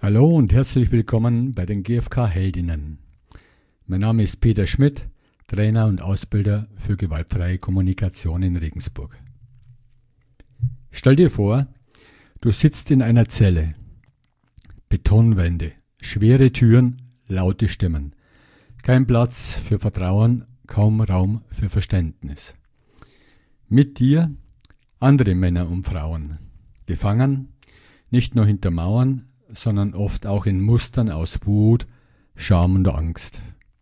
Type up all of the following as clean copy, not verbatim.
Hallo und herzlich willkommen bei den GfK-Heldinnen. Mein Name ist Peter Schmidt, Trainer und Ausbilder für gewaltfreie Kommunikation in Regensburg. Stell dir vor, du sitzt in einer Zelle. Betonwände, schwere Türen, laute Stimmen. Kein Platz für Vertrauen, kaum Raum für Verständnis. Mit dir andere Männer und Frauen, gefangen, nicht nur hinter Mauern, sondern oft auch in Mustern aus Wut, Scham und Angst.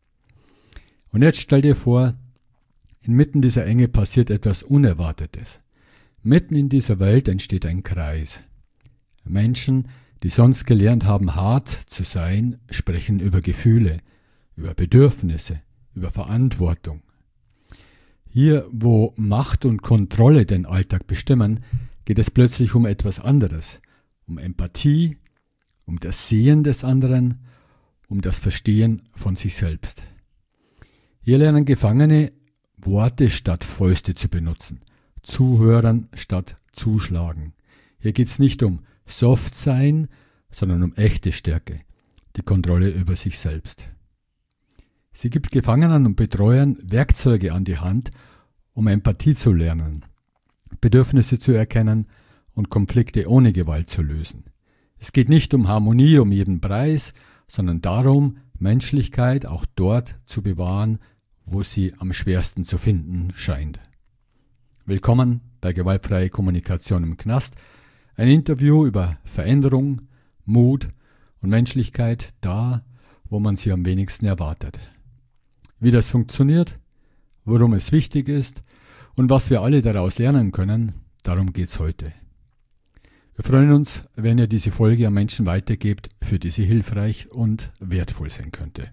Und jetzt stell dir vor, inmitten dieser Enge passiert etwas Unerwartetes. Mitten in dieser Welt entsteht ein Kreis. Menschen, die sonst gelernt haben, hart zu sein, sprechen über Gefühle, über Bedürfnisse, über Verantwortung. Hier, wo Macht und Kontrolle den Alltag bestimmen, geht es plötzlich um etwas anderes, um Empathie, um das Sehen des anderen, um das Verstehen von sich selbst. Hier lernen Gefangene, Worte statt Fäuste zu benutzen, zuhören statt zuschlagen. Hier geht es nicht um soft sein, sondern um echte Stärke, die Kontrolle über sich selbst. Sie gibt Gefangenen und Betreuern Werkzeuge an die Hand, um Empathie zu lernen, Bedürfnisse zu erkennen und Konflikte ohne Gewalt zu lösen. Es geht nicht um Harmonie um jeden Preis, sondern darum, Menschlichkeit auch dort zu bewahren, wo sie am schwersten zu finden scheint. Willkommen bei Gewaltfreie Kommunikation im Knast, ein Interview über Veränderung, Mut und Menschlichkeit da, wo man sie am wenigsten erwartet. Wie das funktioniert, worum es wichtig ist und was wir alle daraus lernen können, darum geht's heute. Wir freuen uns, wenn ihr diese Folge an Menschen weitergebt, für die sie hilfreich und wertvoll sein könnte.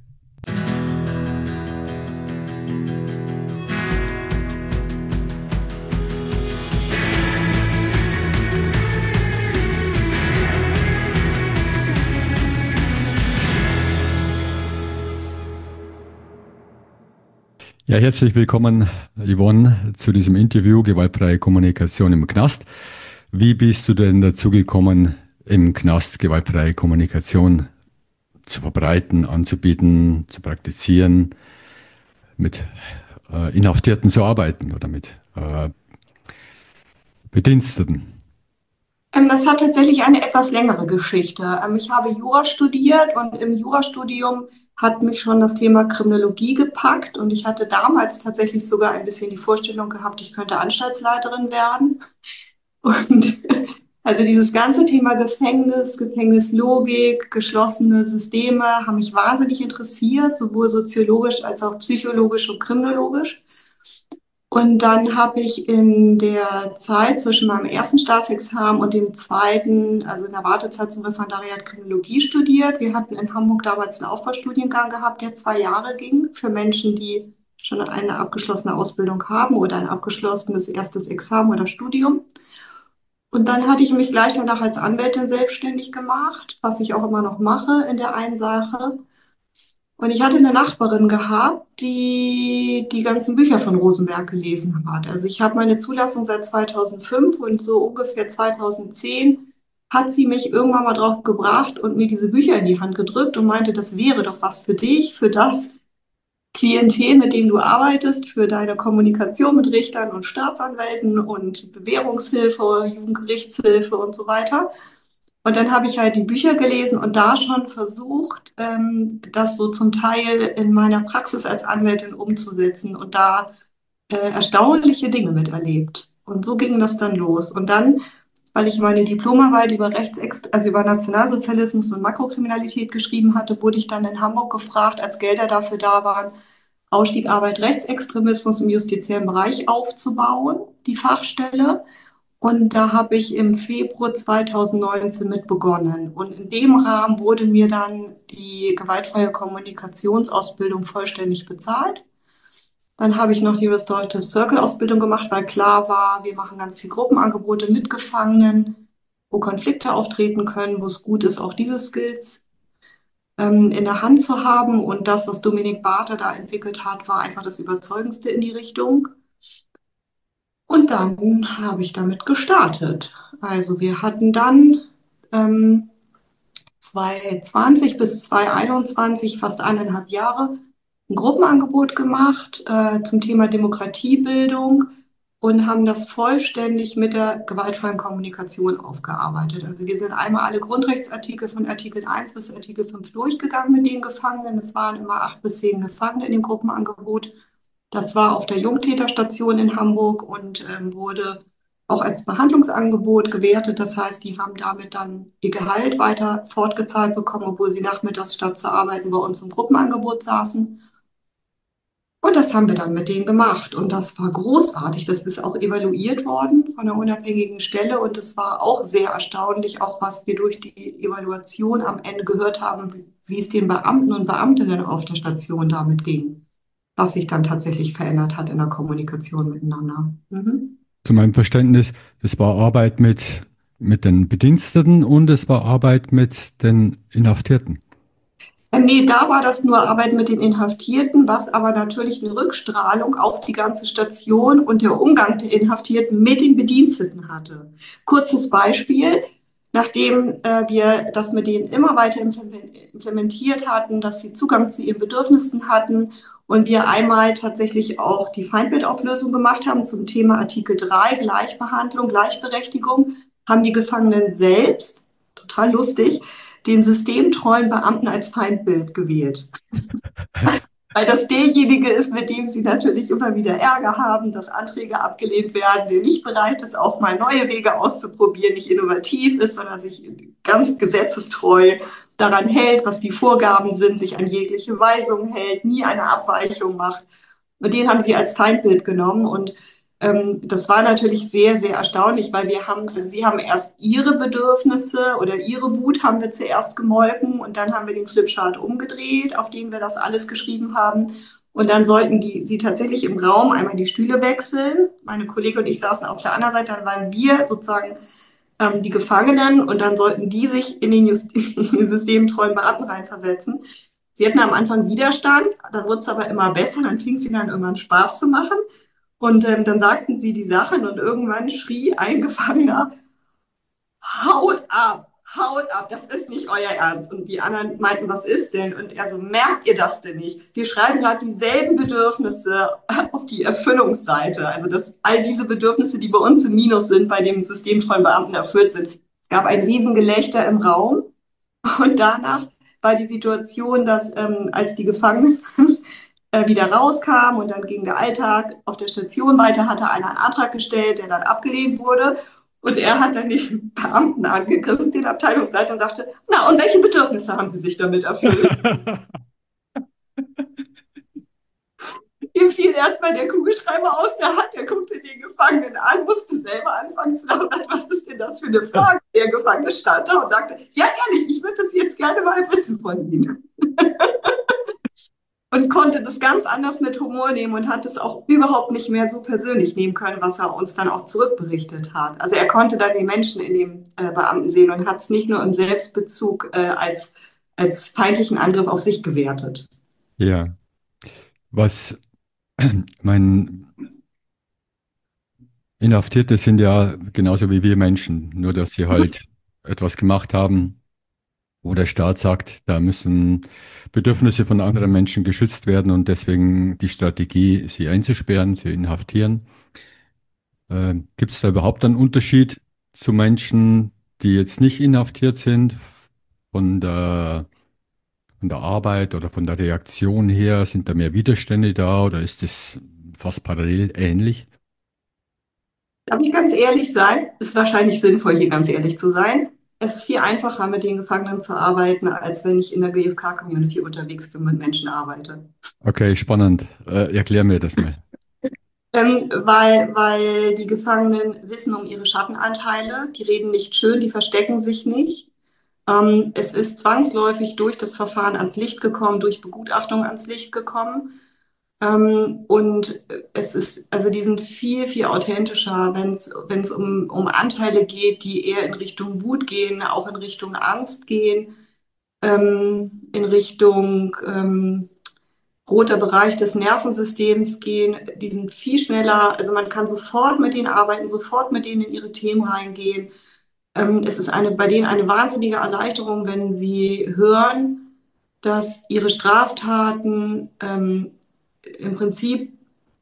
Ja, herzlich willkommen, Yvonne, zu diesem Interview Gewaltfreie Kommunikation im Knast. Wie bist du denn dazu gekommen, im Knast gewaltfreie Kommunikation zu verbreiten, anzubieten, zu praktizieren, mit Inhaftierten zu arbeiten oder mit Bediensteten? Das hat tatsächlich eine etwas längere Geschichte. Ich habe Jura studiert und im Jurastudium hat mich schon das Thema Kriminologie gepackt und ich hatte damals tatsächlich sogar ein bisschen die Vorstellung gehabt, ich könnte Anstaltsleiterin werden. Und also dieses ganze Thema Gefängnis, Gefängnislogik, geschlossene Systeme haben mich wahnsinnig interessiert, sowohl soziologisch als auch psychologisch und kriminologisch. Und dann habe ich in der Zeit zwischen meinem ersten Staatsexamen und dem zweiten, also in der Wartezeit zum Referendariat Kriminologie studiert. Wir hatten in Hamburg damals einen Aufbaustudiengang gehabt, der 2 Jahre ging, für Menschen, die schon eine abgeschlossene Ausbildung haben oder ein abgeschlossenes erstes Examen oder Studium. Und dann hatte ich mich gleich danach als Anwältin selbstständig gemacht, was ich auch immer noch mache in der einen Sache. Und ich hatte eine Nachbarin gehabt, die die ganzen Bücher von Rosenberg gelesen hat. Also ich habe meine Zulassung seit 2005 und so ungefähr 2010 hat sie mich irgendwann mal drauf gebracht und mir diese Bücher in die Hand gedrückt und meinte, das wäre doch was für dich, für das Klientel, mit dem du arbeitest, für deine Kommunikation mit Richtern und Staatsanwälten und Bewährungshilfe, Jugendgerichtshilfe und so weiter. Und dann habe ich halt die Bücher gelesen und da schon versucht, das so zum Teil in meiner Praxis als Anwältin umzusetzen und da erstaunliche Dinge miterlebt. Und so ging das dann los. Und dann, weil ich meine Diplomarbeit über also über Nationalsozialismus und Makrokriminalität geschrieben hatte, wurde ich dann in Hamburg gefragt, als Gelder dafür da waren, Ausstieg Arbeit Rechtsextremismus im justiziellen Bereich aufzubauen, die Fachstelle. Und da habe ich im Februar 2019 mit begonnen. Und in dem Rahmen wurde mir dann die gewaltfreie Kommunikationsausbildung vollständig bezahlt. Dann habe ich noch die Restorative Circle Ausbildung gemacht, weil klar war, wir machen ganz viel Gruppenangebote mit Gefangenen, wo Konflikte auftreten können, wo es gut ist, auch diese Skills in der Hand zu haben. Und das, was Dominik Barther da entwickelt hat, war einfach das Überzeugendste in die Richtung. Und dann habe ich damit gestartet. Also wir hatten dann 2020 bis 2021, fast 1,5 Jahre, ein Gruppenangebot gemacht zum Thema Demokratiebildung und haben das vollständig mit der gewaltfreien Kommunikation aufgearbeitet. Also wir sind einmal alle Grundrechtsartikel von Artikel 1 bis Artikel 5 durchgegangen mit den Gefangenen. Es waren immer 8 bis 10 Gefangene in dem Gruppenangebot. Das war auf der Jungtäterstation in Hamburg und wurde auch als Behandlungsangebot gewertet. Das heißt, die haben damit dann ihr Gehalt weiter fortgezahlt bekommen, obwohl sie nachmittags statt zu arbeiten bei uns im Gruppenangebot saßen. Und das haben wir dann mit denen gemacht. Und das war großartig. Das ist auch evaluiert worden von einer unabhängigen Stelle. Und es war auch sehr erstaunlich, auch was wir durch die Evaluation am Ende gehört haben, wie es den Beamten und Beamtinnen auf der Station damit ging, was sich dann tatsächlich verändert hat in der Kommunikation miteinander. Mhm. Zu meinem Verständnis, es war Arbeit mit den Bediensteten und es war Arbeit mit den Inhaftierten. Nee, da war das nur Arbeit mit den Inhaftierten, was aber natürlich eine Rückstrahlung auf die ganze Station und der Umgang der Inhaftierten mit den Bediensteten hatte. Kurzes Beispiel, nachdem wir das mit denen immer weiter implementiert hatten, dass sie Zugang zu ihren Bedürfnissen hatten und wir einmal tatsächlich auch die Feindbildauflösung gemacht haben zum Thema Artikel 3, Gleichbehandlung, Gleichberechtigung, haben die Gefangenen selbst, total lustig, den systemtreuen Beamten als Feindbild gewählt. Weil das derjenige ist, mit dem sie natürlich immer wieder Ärger haben, dass Anträge abgelehnt werden, der nicht bereit ist, auch mal neue Wege auszuprobieren, nicht innovativ ist, sondern sich ganz gesetzestreu daran hält, was die Vorgaben sind, sich an jegliche Weisung hält, nie eine Abweichung macht. Und den haben sie als Feindbild genommen und das war natürlich sehr, sehr erstaunlich, weil sie haben erst ihre Bedürfnisse oder ihre Wut haben wir zuerst gemolken und dann haben wir den Flipchart umgedreht, auf dem wir das alles geschrieben haben. Und dann sollten sie tatsächlich im Raum einmal die Stühle wechseln. Meine Kollegin und ich saßen auf der anderen Seite, dann waren wir sozusagen die Gefangenen und dann sollten die sich in den, in den systemtreuen Beamten reinversetzen. Sie hatten am Anfang Widerstand, dann wurde es aber immer besser, dann fing es ihnen dann irgendwann Spaß zu machen. Und dann sagten sie die Sachen und irgendwann schrie ein Gefangener, haut ab, das ist nicht euer Ernst. Und die anderen meinten, was ist denn? Und er so, merkt ihr das denn nicht? Wir schreiben gerade dieselben Bedürfnisse auf die Erfüllungsseite. Also dass all diese Bedürfnisse, die bei uns im Minus sind, bei dem systemtreuen Beamten erfüllt sind. Es gab ein Riesengelächter im Raum und danach war die Situation, dass als die Gefangenen wieder rauskam und dann ging der Alltag auf der Station weiter, hatte einer einen Antrag gestellt, der dann abgelehnt wurde. Und er hat dann den Beamten angegriffen, den Abteilungsleiter, und sagte, na, und welche Bedürfnisse haben Sie sich damit erfüllt? Ihm fiel erstmal der Kugelschreiber aus der Hand, er guckte den Gefangenen an, musste selber anfangen zu lachen, was ist denn das für eine Frage? Der Gefangene stand da und sagte, ja ehrlich, ich würde das jetzt gerne mal wissen von Ihnen. Und konnte das ganz anders mit Humor nehmen und hat es auch überhaupt nicht mehr so persönlich nehmen können, was er uns dann auch zurückberichtet hat. Also er konnte dann die Menschen in dem Beamten sehen und hat es nicht nur im Selbstbezug als feindlichen Angriff auf sich gewertet. Ja, was mein Inhaftierte sind ja genauso wie wir Menschen, nur dass sie halt etwas gemacht haben, wo der Staat sagt, da müssen Bedürfnisse von anderen Menschen geschützt werden und deswegen die Strategie, sie einzusperren, sie inhaftieren. Gibt es da überhaupt einen Unterschied zu Menschen, die jetzt nicht inhaftiert sind, von von der Arbeit oder von der Reaktion her? Sind da mehr Widerstände da oder ist es fast parallel ähnlich? Darf ich ganz ehrlich sein? Ist wahrscheinlich sinnvoll, hier ganz ehrlich zu sein. Es ist viel einfacher, mit den Gefangenen zu arbeiten, als wenn ich in der GfK-Community unterwegs bin, mit Menschen arbeite. Okay, spannend. Erklär mir das mal. Weil die Gefangenen wissen um ihre Schattenanteile, die reden nicht schön, die verstecken sich nicht. Es ist zwangsläufig durch das Verfahren ans Licht gekommen, durch Begutachtung ans Licht gekommen. Und es ist, also die sind viel, viel authentischer, wenn es um Anteile geht, die eher in Richtung Wut gehen, auch in Richtung Angst gehen, in Richtung roter Bereich des Nervensystems gehen. Die sind viel schneller, also man kann sofort mit denen arbeiten, sofort mit denen in ihre Themen reingehen. Es ist bei denen eine wahnsinnige Erleichterung, wenn sie hören, dass ihre Straftaten im Prinzip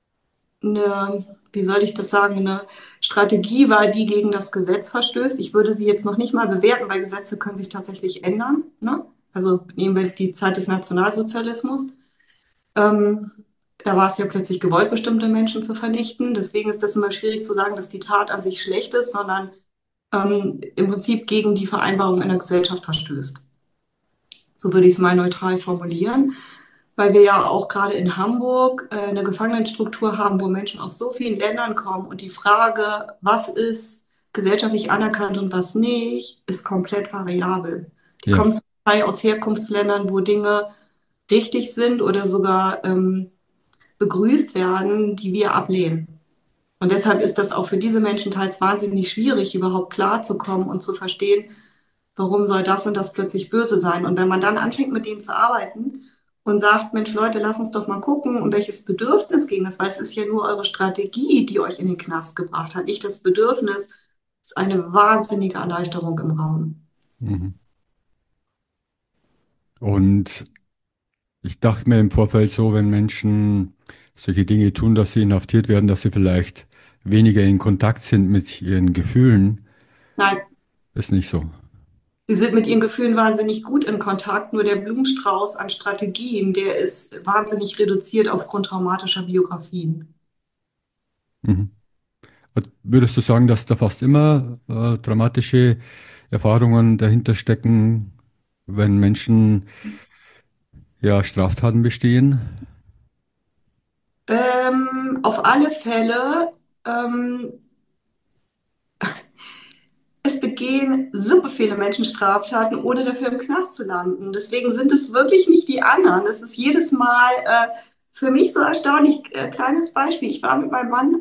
wie soll ich das sagen, eine Strategie war, die gegen das Gesetz verstößt. Ich würde sie jetzt noch nicht mal bewerten, weil Gesetze können sich tatsächlich ändern. Ne? Also nehmen wir die Zeit des Nationalsozialismus. Ähm, Da war es ja plötzlich gewollt, bestimmte Menschen zu vernichten. Deswegen ist das immer schwierig zu sagen, dass die Tat an sich schlecht ist, sondern im Prinzip gegen die Vereinbarung in der Gesellschaft verstößt. So würde ich es mal neutral formulieren, weil wir ja auch gerade in Hamburg eine Gefangenenstruktur haben, wo Menschen aus so vielen Ländern kommen und die Frage, was ist gesellschaftlich anerkannt und was nicht, ist komplett variabel. Die Ja, kommen zum Teil aus Herkunftsländern, wo Dinge richtig sind oder sogar begrüßt werden, die wir ablehnen. Und deshalb ist das auch für diese Menschen teils wahnsinnig schwierig, überhaupt klarzukommen und zu verstehen, warum soll das und das plötzlich böse sein? Und wenn man dann anfängt, mit denen zu arbeiten und sagt, Mensch, Leute, lass uns doch mal gucken, um welches Bedürfnis ging es, weil es ist ja nur eure Strategie, die euch in den Knast gebracht hat, nicht das Bedürfnis, ist eine wahnsinnige Erleichterung im Raum. mhm. Und ich dachte mir im Vorfeld so, wenn Menschen solche Dinge tun, dass sie inhaftiert werden, dass sie vielleicht weniger in Kontakt sind mit ihren Gefühlen. Nein, Ist nicht so. sie sind mit ihren Gefühlen wahnsinnig gut in Kontakt, nur der Blumenstrauß an Strategien, der ist wahnsinnig reduziert aufgrund traumatischer Biografien. Mhm. Und würdest du sagen, dass da fast immer dramatische Erfahrungen dahinter stecken, wenn Menschen ja Straftaten bestehen? Auf alle Fälle, ähm, es begehen super viele Menschen Straftaten, ohne dafür im Knast zu landen. Deswegen sind es wirklich nicht die anderen. Es ist jedes Mal für mich so erstaunlich. Kleines Beispiel. Ich war mit meinem Mann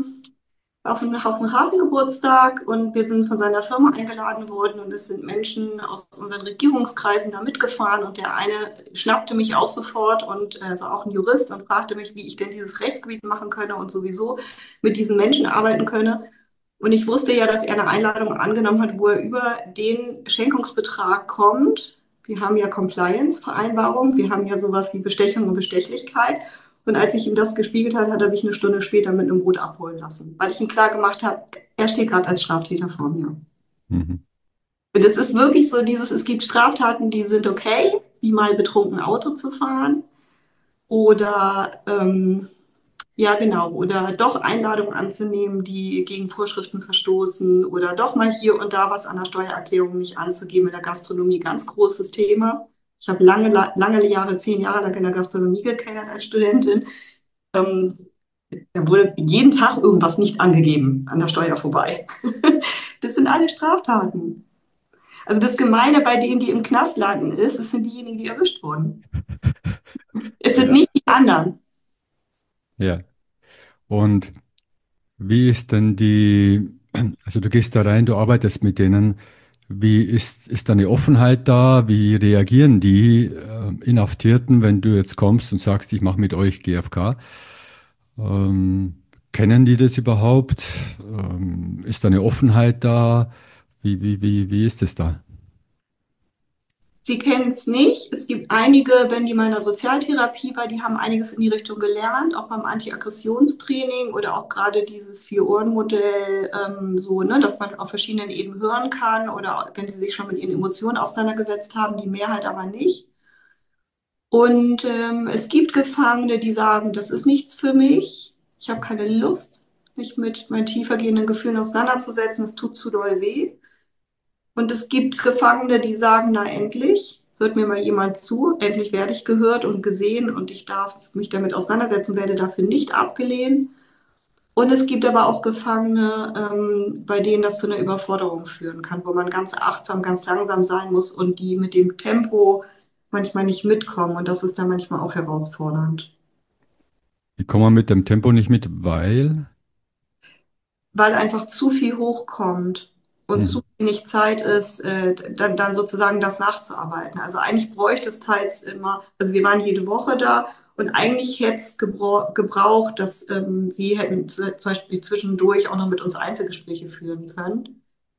auf einem Hafengeburtstag und wir sind von seiner Firma eingeladen worden und es sind Menschen aus unseren Regierungskreisen da mitgefahren und der eine schnappte mich auch sofort und also auch ein Jurist und fragte mich, wie ich denn dieses Rechtsgebiet machen könne und sowieso mit diesen Menschen arbeiten könne. Und ich wusste ja, dass er eine Einladung angenommen hat, wo er über den Schenkungsbetrag kommt. Wir haben ja Compliance-Vereinbarung, wir haben ja sowas wie Bestechung und Bestechlichkeit. Und als ich ihm das gespiegelt habe, hat er sich eine Stunde später mit einem Boot abholen lassen, weil ich ihm klar gemacht habe, er steht gerade als Straftäter vor mir. Mhm. Und es ist wirklich so es gibt Straftaten, die sind okay, wie mal betrunken Auto zu fahren oder ja, genau. Oder doch Einladungen anzunehmen, die gegen Vorschriften verstoßen oder doch mal hier und da was an der Steuererklärung nicht anzugeben. In der Gastronomie ganz großes Thema. Ich habe lange Jahre, 10 Jahre lang in der Gastronomie gekellnert als Studentin. Ähm, Da wurde jeden Tag irgendwas nicht angegeben an der Steuer vorbei. Das sind alle Straftaten. Also das Gemeine bei denen, die im Knast landen, ist, es sind diejenigen, die erwischt wurden. Es sind Ja. nicht die anderen. Ja. Und wie ist denn also du gehst da rein, du arbeitest mit denen. Ist da eine Offenheit da? Wie reagieren die Inhaftierten, wenn du jetzt kommst und sagst, ich mache mit euch GFK? Ähm, Kennen die das überhaupt? Ist da eine Offenheit da? Wie ist es da? Sie kennen es nicht. Es gibt einige, wenn die mal in der Sozialtherapie war, die haben einiges in die Richtung gelernt, auch beim Anti-Aggressionstraining oder auch gerade dieses Vier-Ohren-Modell, so, ne, dass man auf verschiedenen Ebenen hören kann oder wenn sie sich schon mit ihren Emotionen auseinandergesetzt haben, die Mehrheit aber nicht. Und es gibt Gefangene, die sagen, das ist nichts für mich. Ich habe keine Lust, mich mit meinen tiefergehenden Gefühlen auseinanderzusetzen. Es tut zu doll weh. Und es gibt Gefangene, die sagen, na endlich, hört mir mal jemand zu, endlich werde ich gehört und gesehen und ich darf mich damit auseinandersetzen, werde dafür nicht abgelehnt. Und es gibt aber auch Gefangene, bei denen das zu einer Überforderung führen kann, wo man ganz achtsam, ganz langsam sein muss und die mit dem Tempo manchmal nicht mitkommen. Und das ist dann manchmal auch herausfordernd. Die kommen mit dem Tempo nicht mit, weil. Weil einfach zu viel hochkommt und Mhm. zu wenig Zeit ist, dann sozusagen das nachzuarbeiten. Also eigentlich bräuchte es teils immer, also wir waren jede Woche da und eigentlich hätte es gebraucht, dass sie hätten zum Beispiel zwischendurch auch noch mit uns Einzelgespräche führen können.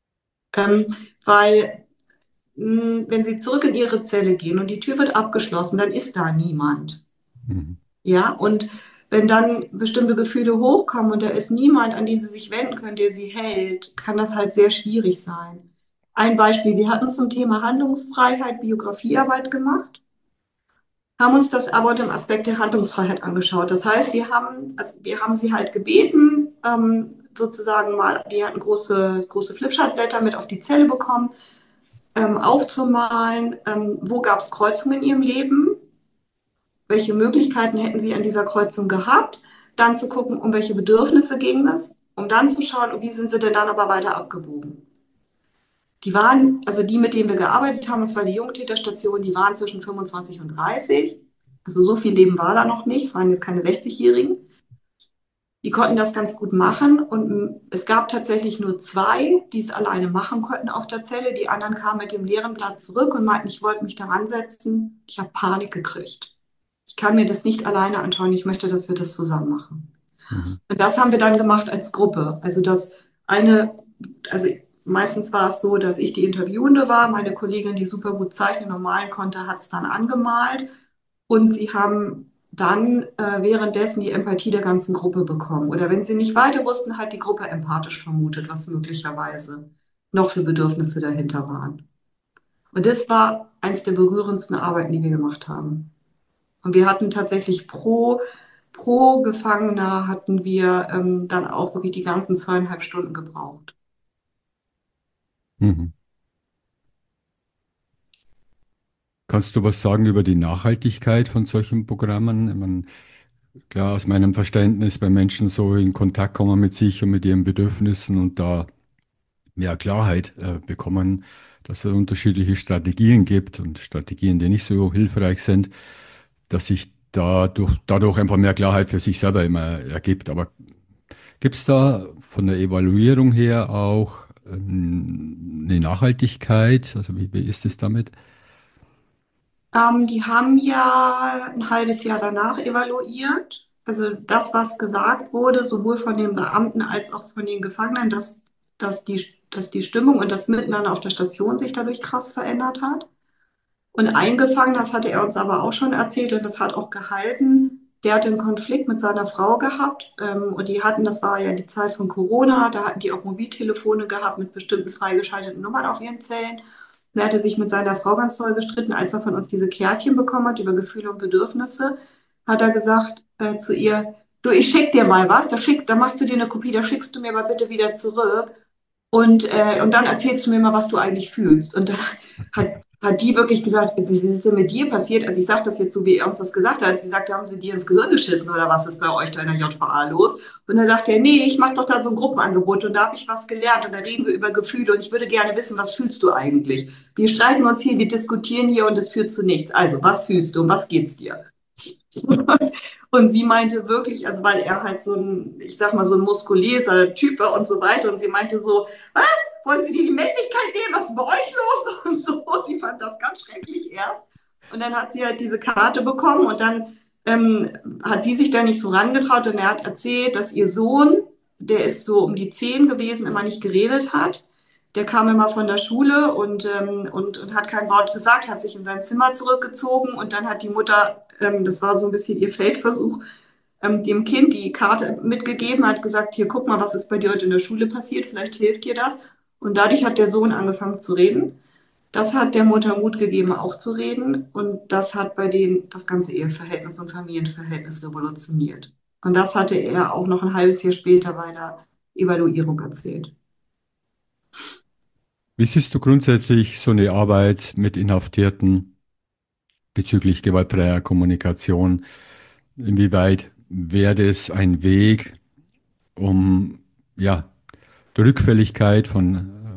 Ähm, weil wenn Sie zurück in Ihre Zelle gehen und die Tür wird abgeschlossen, dann ist da niemand. Mhm. Ja, und wenn dann bestimmte Gefühle hochkommen und da ist niemand, an den Sie sich wenden können, der Sie hält, kann das halt sehr schwierig sein. Ein Beispiel, wir hatten zum Thema Handlungsfreiheit Biografiearbeit gemacht, haben uns das aber unter dem Aspekt der Handlungsfreiheit angeschaut. Das heißt, wir haben sie halt gebeten, sozusagen mal, die hatten große Flipchartblätter mit auf die Zelle bekommen, aufzumalen, wo gab es Kreuzungen in ihrem Leben, welche Möglichkeiten hätten sie an dieser Kreuzung gehabt, dann zu gucken, um welche Bedürfnisse ging es, um dann zu schauen, wie sind sie denn dann aber weiter abgebogen. Die waren, also die, mit denen wir gearbeitet haben, das war die Jungtäterstation, die waren zwischen 25 und 30. Also so viel Leben war da noch nicht, es waren jetzt keine 60-Jährigen. Die konnten das ganz gut machen und es gab tatsächlich nur zwei, die es alleine machen konnten auf der Zelle. Die anderen kamen mit dem leeren Blatt zurück und meinten, ich wollte mich daran setzen. Ich habe Panik gekriegt. Ich kann mir das nicht alleine anschauen. Ich möchte, dass wir das zusammen machen. Mhm. Und das haben wir dann gemacht als Gruppe. Also das eine, also meistens war es so, dass ich die Interviewende war. Meine Kollegin, die super gut zeichnen und malen konnte, hat es dann angemalt. Und sie haben dann währenddessen die Empathie der ganzen Gruppe bekommen. Oder wenn sie nicht weiter wussten, hat die Gruppe empathisch vermutet, was möglicherweise noch für Bedürfnisse dahinter waren. Und das war eins der berührendsten Arbeiten, die wir gemacht haben. Und wir hatten tatsächlich pro Gefangener hatten wir dann auch wirklich die ganzen 2,5 Stunden gebraucht. Mhm. Kannst du was sagen über die Nachhaltigkeit von solchen Programmen? Ich meine, klar, aus meinem Verständnis, wenn Menschen so in Kontakt kommen mit sich und mit ihren Bedürfnissen und da mehr Klarheit bekommen, dass es unterschiedliche Strategien gibt und Strategien, die nicht so hilfreich sind, dass sich dadurch einfach mehr Klarheit für sich selber immer ergibt. Aber gibt es da von der Evaluierung her auch eine Nachhaltigkeit? Also wie ist es damit? Die haben ja ein halbes Jahr danach evaluiert. Also das, was gesagt wurde, sowohl von den Beamten als auch von den Gefangenen, dass die Stimmung und das Miteinander auf der Station sich dadurch krass verändert hat. Und ein Gefangener, das hatte er uns aber auch schon erzählt und das hat auch gehalten, der hatte einen Konflikt mit seiner Frau gehabt und die hatten, das war ja die Zeit von Corona, da hatten die auch Mobiltelefone gehabt mit bestimmten freigeschalteten Nummern auf ihren Zellen. Und er hatte sich mit seiner Frau ganz toll gestritten, als er von uns diese Kärtchen bekommen hat über Gefühle und Bedürfnisse, hat er gesagt zu ihr, du, ich schick dir mal was, da machst du dir eine Kopie, da schickst du mir mal bitte wieder zurück. Und dann erzählst du mir mal, was du eigentlich fühlst. Und dann hat die wirklich gesagt, was ist denn mit dir passiert? Also ich sage das jetzt so, wie er uns das gesagt hat. Sie sagte, haben sie dir ins Gehirn geschissen oder was ist bei euch da in der JVA los? Und dann sagt er, nee, ich mache doch da so ein Gruppenangebot und da habe ich was gelernt und da reden wir über Gefühle und ich würde gerne wissen, was fühlst du eigentlich? Wir streiten uns hier, wir diskutieren hier und es führt zu nichts. Also, was fühlst du und was geht's dir? Und sie meinte wirklich, also weil er halt so ein, ich sag mal, so ein muskulöser Typ war und so weiter. Und sie meinte so, was? Wollen Sie die Männlichkeit nehmen? Was ist bei euch los? Und so. Sie fand das ganz schrecklich erst. Und dann hat sie halt diese Karte bekommen und dann hat sie sich da nicht so rangetraut und er hat erzählt, dass ihr Sohn, der ist so um die 10 gewesen, immer nicht geredet hat. Der kam immer von der Schule und hat kein Wort gesagt, hat sich in sein Zimmer zurückgezogen und dann hat die Mutter, das war so ein bisschen ihr Feldversuch, dem Kind die Karte mitgegeben, hat gesagt, hier guck mal, was ist bei dir heute in der Schule passiert, vielleicht hilft dir das. Und dadurch hat der Sohn angefangen zu reden. Das hat der Mutter Mut gegeben, auch zu reden. Und das hat bei denen das ganze Eheverhältnis und Familienverhältnis revolutioniert. Und das hatte er auch noch ein halbes Jahr später bei der Evaluierung erzählt. Wie siehst du grundsätzlich so eine Arbeit mit Inhaftierten bezüglich gewaltfreier Kommunikation? Inwieweit wäre das ein Weg, um ja, die Rückfälligkeit von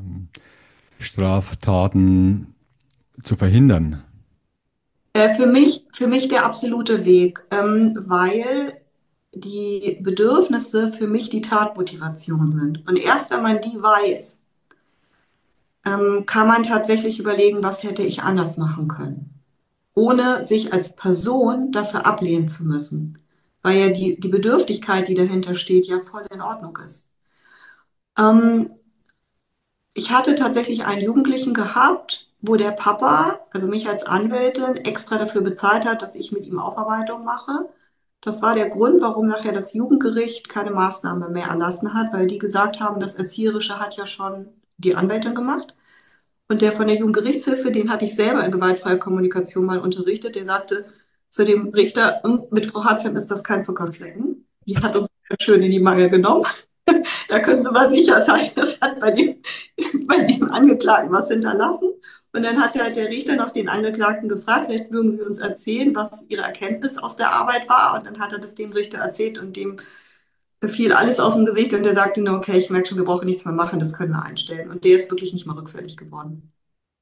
Straftaten zu verhindern? Für mich der absolute Weg, weil die Bedürfnisse für mich die Tatmotivation sind. Und erst wenn man die weiß, kann man tatsächlich überlegen, was hätte ich anders machen können, ohne sich als Person dafür ablehnen zu müssen, weil ja die Bedürftigkeit, die dahinter steht, ja voll in Ordnung ist. Ähm, Ich hatte tatsächlich einen Jugendlichen gehabt, wo der Papa, also mich als Anwältin, extra dafür bezahlt hat, dass ich mit ihm Aufarbeitung mache. Das war der Grund, warum nachher das Jugendgericht keine Maßnahme mehr erlassen hat, weil die gesagt haben, das Erzieherische hat ja schon die Anwältin gemacht. Und der von der Jugendgerichtshilfe, den hatte ich selber in gewaltfreier Kommunikation mal unterrichtet, der sagte zu dem Richter, Mit Frau Hartmann ist das kein Zuckerschlecken. Die hat uns schön in die Mangel genommen. Da können Sie mal sicher sein, das hat bei dem Angeklagten was hinterlassen. Und dann hat der Richter noch den Angeklagten gefragt, vielleicht mögen Sie uns erzählen, was Ihre Erkenntnis aus der Arbeit war. Und dann hat er das dem Richter erzählt und dem fiel alles aus dem Gesicht und der sagte nur, okay, ich merke schon, wir brauchen nichts mehr machen, das können wir einstellen. Und der ist wirklich nicht mal rückfällig geworden.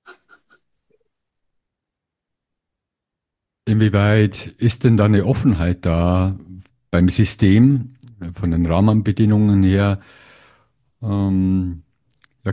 Inwieweit ist denn da eine Offenheit da beim System, von den Rahmenbedingungen her, ähm, ja,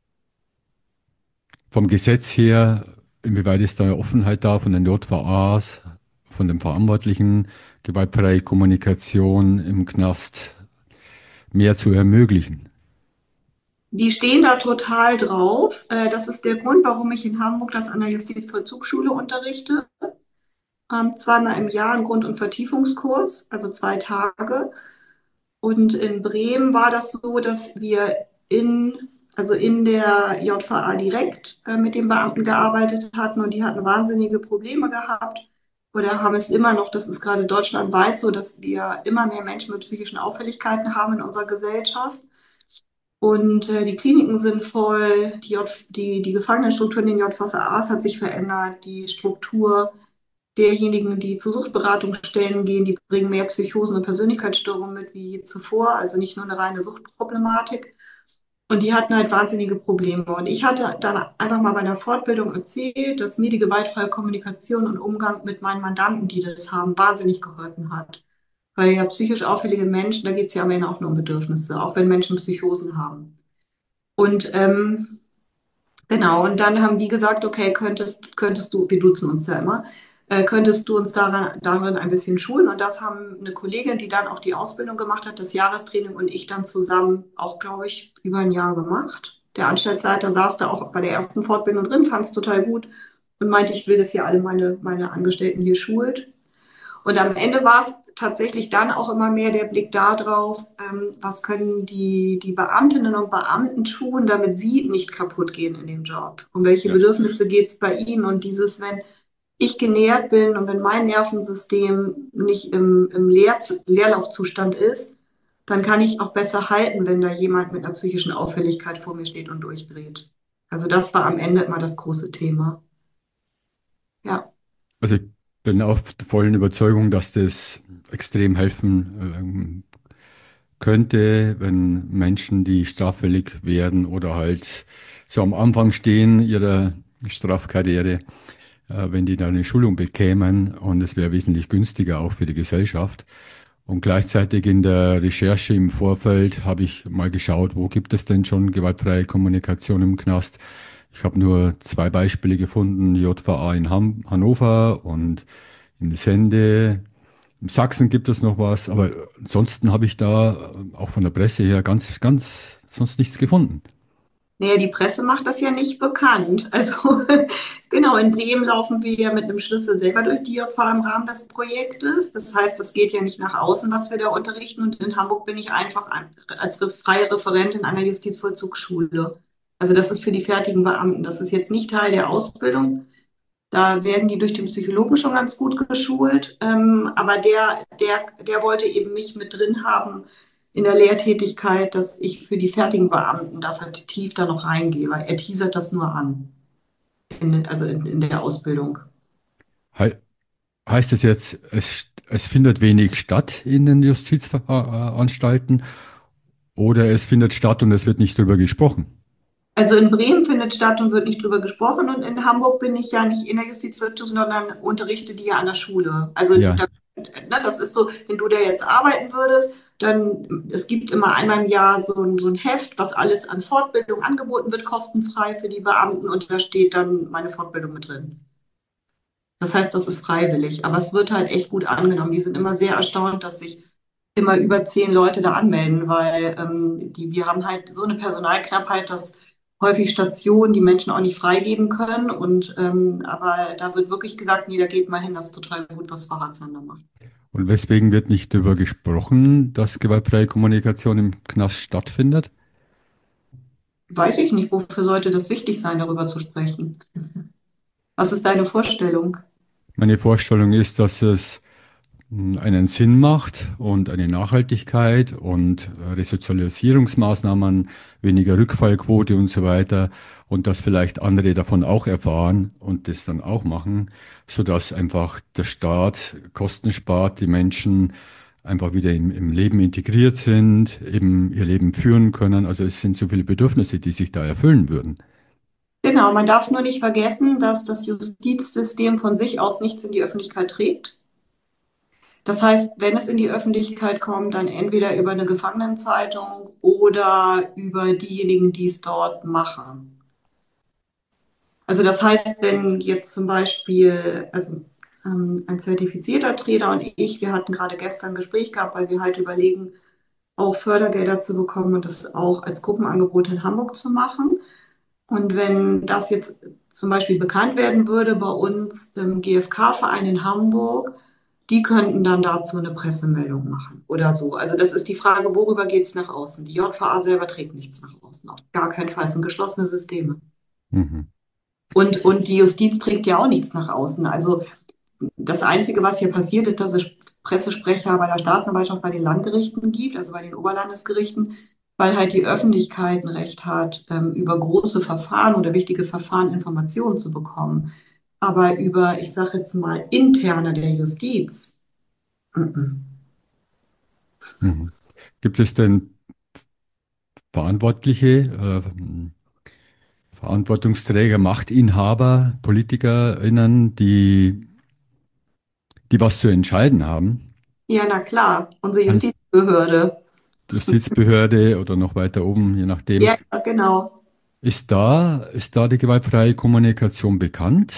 vom Gesetz her, inwieweit ist da eine Offenheit da von den JVAs, von den Verantwortlichen, gewaltfreie Kommunikation im Knast mehr zu ermöglichen? Die stehen da total drauf. Das ist der Grund, warum ich in Hamburg das an der Justizvollzugsschule unterrichte. Zweimal im Jahr einen Grund- und Vertiefungskurs, also 2 Tage. Und in Bremen war das so, dass wir also in der JVA direkt mit den Beamten gearbeitet hatten und die hatten wahnsinnige Probleme gehabt oder haben es immer noch, das ist gerade deutschlandweit so, dass wir immer mehr Menschen mit psychischen Auffälligkeiten haben in unserer Gesellschaft. Und die Kliniken sind voll, die Gefangenenstruktur in den JVAs hat sich verändert, die Struktur derjenigen, die zu Suchtberatungsstellen gehen, die bringen mehr Psychosen und Persönlichkeitsstörungen mit wie je zuvor, also nicht nur eine reine Suchtproblematik. Und die hatten halt wahnsinnige Probleme. Und ich hatte dann einfach mal bei einer Fortbildung erzählt, dass mir die gewaltfreie Kommunikation und Umgang mit meinen Mandanten, die das haben, wahnsinnig geholfen hat. Weil ja psychisch auffällige Menschen, da geht es ja am Ende auch nur um Bedürfnisse, auch wenn Menschen Psychosen haben. Und genau, und dann haben die gesagt, okay, könntest du, wir duzen uns da immer, könntest du uns darin ein bisschen schulen? Und das haben eine Kollegin, die dann auch die Ausbildung gemacht hat, das Jahrestraining und ich dann zusammen auch, glaube ich, über ein Jahr gemacht. Der Anstaltsleiter saß da auch bei der ersten Fortbildung drin, fand es total gut und meinte, ich will, dass hier alle meine Angestellten hier schult. Und am Ende war es tatsächlich dann auch immer mehr der Blick darauf, was können die Beamtinnen und Beamten tun, damit sie nicht kaputt gehen in dem Job. Um welche Ja. Bedürfnisse geht es bei ihnen? Und dieses, wenn ich genährt bin und wenn mein Nervensystem nicht im Leerlaufzustand ist, dann kann ich auch besser halten, wenn da jemand mit einer psychischen Auffälligkeit vor mir steht und durchdreht. Also das war am Ende immer das große Thema. Ja. Also ich bin auch der vollen Überzeugung, dass das extrem helfen könnte, wenn Menschen, die straffällig werden oder halt so am Anfang stehen ihrer Strafkarriere, wenn die da eine Schulung bekämen, und es wäre wesentlich günstiger auch für die Gesellschaft. Und gleichzeitig in der Recherche im Vorfeld habe ich mal geschaut, wo gibt es denn schon gewaltfreie Kommunikation im Knast. Ich habe nur 2 Beispiele gefunden, JVA in Hannover und in Sende. In Sachsen gibt es noch was, aber ansonsten habe ich da auch von der Presse her ganz sonst nichts gefunden. Naja, die Presse macht das ja nicht bekannt. Also genau, in Bremen laufen wir ja mit einem Schlüssel selber durch die JVA im Rahmen des Projektes. Das heißt, das geht ja nicht nach außen, was wir da unterrichten. Und in Hamburg bin ich einfach als freie Referentin an der Justizvollzugsschule. Also das ist für die fertigen Beamten. Das ist jetzt nicht Teil der Ausbildung. Da werden die durch den Psychologen schon ganz gut geschult. Aber der wollte eben mich mit drin haben in der Lehrtätigkeit, dass ich für die fertigen Beamten da vertieft da noch reingehe, weil er teasert das nur an, also in der Ausbildung. He heißt es jetzt, es findet wenig statt in den Justizanstalten oder es findet statt und es wird nicht drüber gesprochen? Also in Bremen findet statt und wird nicht drüber gesprochen. Und in Hamburg bin ich ja nicht in der Justizvollzug, sondern unterrichte die ja an der Schule. Also Ja. da, ne, das ist so, wenn du da jetzt arbeiten würdest, dann, es gibt immer einmal im Jahr so ein Heft, was alles an Fortbildung angeboten wird, kostenfrei für die Beamten. Und da steht dann meine Fortbildung mit drin. Das heißt, das ist freiwillig. Aber es wird halt echt gut angenommen. Die sind immer sehr erstaunt, dass sich immer über 10 Leute da anmelden, weil wir haben halt so eine Personalknappheit, dass häufig Stationen, die Menschen auch nicht freigeben können. Aber da wird wirklich gesagt, nee, da geht mal hin, das ist total gut, was Frau Hartzander macht. Und weswegen wird nicht darüber gesprochen, dass gewaltfreie Kommunikation im Knast stattfindet? Weiß ich nicht, wofür sollte das wichtig sein, darüber zu sprechen? Was ist deine Vorstellung? Meine Vorstellung ist, dass es einen Sinn macht und eine Nachhaltigkeit und Resozialisierungsmaßnahmen, weniger Rückfallquote und so weiter und dass vielleicht andere davon auch erfahren und das dann auch machen, sodass einfach der Staat Kosten spart, die Menschen einfach wieder im Leben integriert sind, eben ihr Leben führen können. Also es sind so viele Bedürfnisse, die sich da erfüllen würden. Genau, man darf nur nicht vergessen, dass das Justizsystem von sich aus nichts in die Öffentlichkeit trägt. Das heißt, wenn es in die Öffentlichkeit kommt, dann entweder über eine Gefangenenzeitung oder über diejenigen, die es dort machen. Also das heißt, wenn jetzt zum Beispiel, ein zertifizierter Trainer und ich, wir hatten gerade gestern ein Gespräch gehabt, weil wir halt überlegen, auch Fördergelder zu bekommen und das auch als Gruppenangebot in Hamburg zu machen. Und wenn das jetzt zum Beispiel bekannt werden würde bei uns im GfK-Verein in Hamburg, die könnten dann dazu eine Pressemeldung machen oder so. Also das ist die Frage, worüber geht es nach außen? Die JVA selber trägt nichts nach außen, auf gar keinen Fall. Es sind geschlossene Systeme. Mhm. Und die Justiz trägt ja auch nichts nach außen. Also das Einzige, was hier passiert, ist, dass es Pressesprecher bei der Staatsanwaltschaft, bei den Landgerichten gibt, also bei den Oberlandesgerichten, weil halt die Öffentlichkeit ein Recht hat, über große Verfahren oder wichtige Verfahren Informationen zu bekommen. Aber über, ich sage jetzt mal, interne der Justiz. Mm-mm. Mhm. Gibt es denn Verantwortliche, Verantwortungsträger, Machtinhaber, PolitikerInnen, die was zu entscheiden haben? Ja, na klar, unsere An Justizbehörde. Justizbehörde oder noch weiter oben, je nachdem. Ja, genau. Ist da die gewaltfreie Kommunikation bekannt?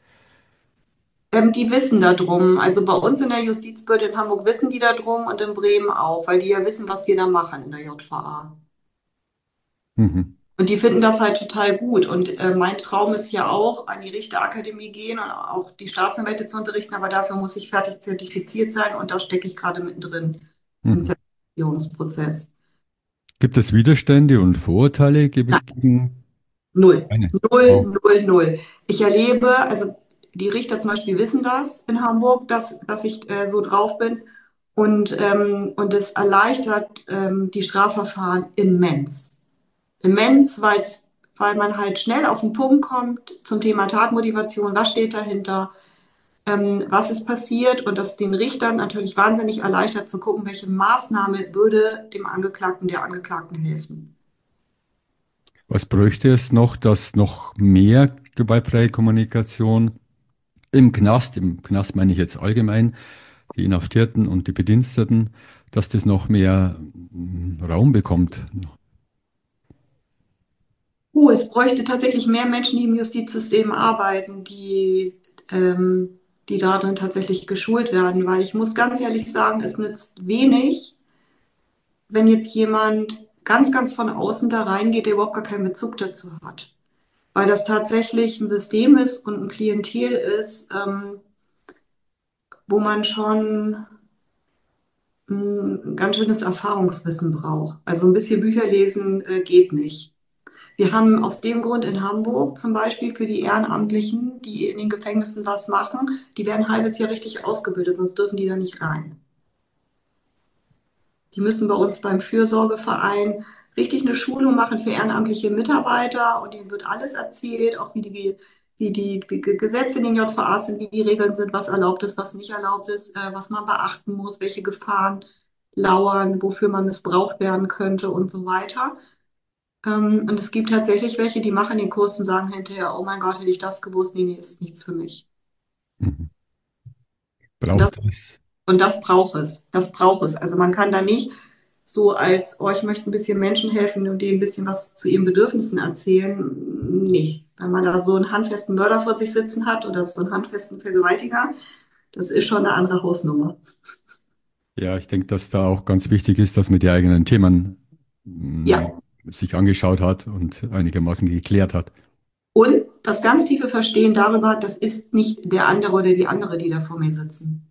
Die wissen da drum. Also bei uns in der Justizbehörde in Hamburg wissen die da drum und in Bremen auch, weil die ja wissen, was wir da machen in der JVA. Mhm. Und die finden das halt total gut. Und mein Traum ist ja auch, an die Richterakademie gehen und auch die Staatsanwälte zu unterrichten, aber dafür muss ich fertig zertifiziert sein und da stecke ich gerade mittendrin im Mhm. Zertifizierungsprozess. Gibt es Widerstände und Vorurteile Nein, gegen null. eine? Null, Oh. null, null. Ich erlebe, also die Richter zum Beispiel wissen das in Hamburg, dass ich so drauf bin. Und es erleichtert die Strafverfahren immens. Immens, weil man halt schnell auf den Punkt kommt zum Thema Tatmotivation, was steht dahinter, was ist passiert und das den Richtern natürlich wahnsinnig erleichtert zu gucken, welche Maßnahme würde dem Angeklagten, der Angeklagten helfen. Was bräuchte es noch, dass noch mehr gewaltfreie Kommunikation im Knast meine ich jetzt allgemein, die Inhaftierten und die Bediensteten, dass das noch mehr Raum bekommt? Es bräuchte tatsächlich mehr Menschen, die im Justizsystem arbeiten, die darin tatsächlich geschult werden, weil ich muss ganz ehrlich sagen, es nützt wenig, wenn jetzt jemand ganz, ganz von außen da reingeht, der überhaupt gar keinen Bezug dazu hat. Weil das tatsächlich ein System ist und ein Klientel ist, wo man schon ein ganz schönes Erfahrungswissen braucht. Also ein bisschen Bücher lesen geht nicht. Wir haben aus dem Grund in Hamburg zum Beispiel für die Ehrenamtlichen, die in den Gefängnissen was machen, die werden ein halbes Jahr richtig ausgebildet, sonst dürfen die da nicht rein. Die müssen bei uns beim Fürsorgeverein richtig eine Schulung machen für ehrenamtliche Mitarbeiter und denen wird alles erzählt, auch wie die Gesetze in den JVAs sind, wie die Regeln sind, was erlaubt ist, was nicht erlaubt ist, was man beachten muss, welche Gefahren lauern, wofür man missbraucht werden könnte und so weiter. Und es gibt tatsächlich welche, die machen den Kurs und sagen hinterher, oh mein Gott, hätte ich das gewusst, nee, nee, ist nichts für mich. Mhm. Und das, Braucht es? und das braucht es. Das braucht es. Also man kann da nicht so als, oh, ich möchte ein bisschen Menschen helfen und denen ein bisschen was zu ihren Bedürfnissen erzählen. Nee. Wenn man da so einen handfesten Mörder vor sich sitzen hat oder so einen handfesten Vergewaltiger, das ist schon eine andere Hausnummer. Ja, ich denke, dass da auch ganz wichtig ist, dass man die eigenen Themen Ja, sich angeschaut hat und einigermaßen geklärt hat. Und das ganz tiefe Verstehen darüber, das ist nicht der andere oder die andere, die da vor mir sitzen.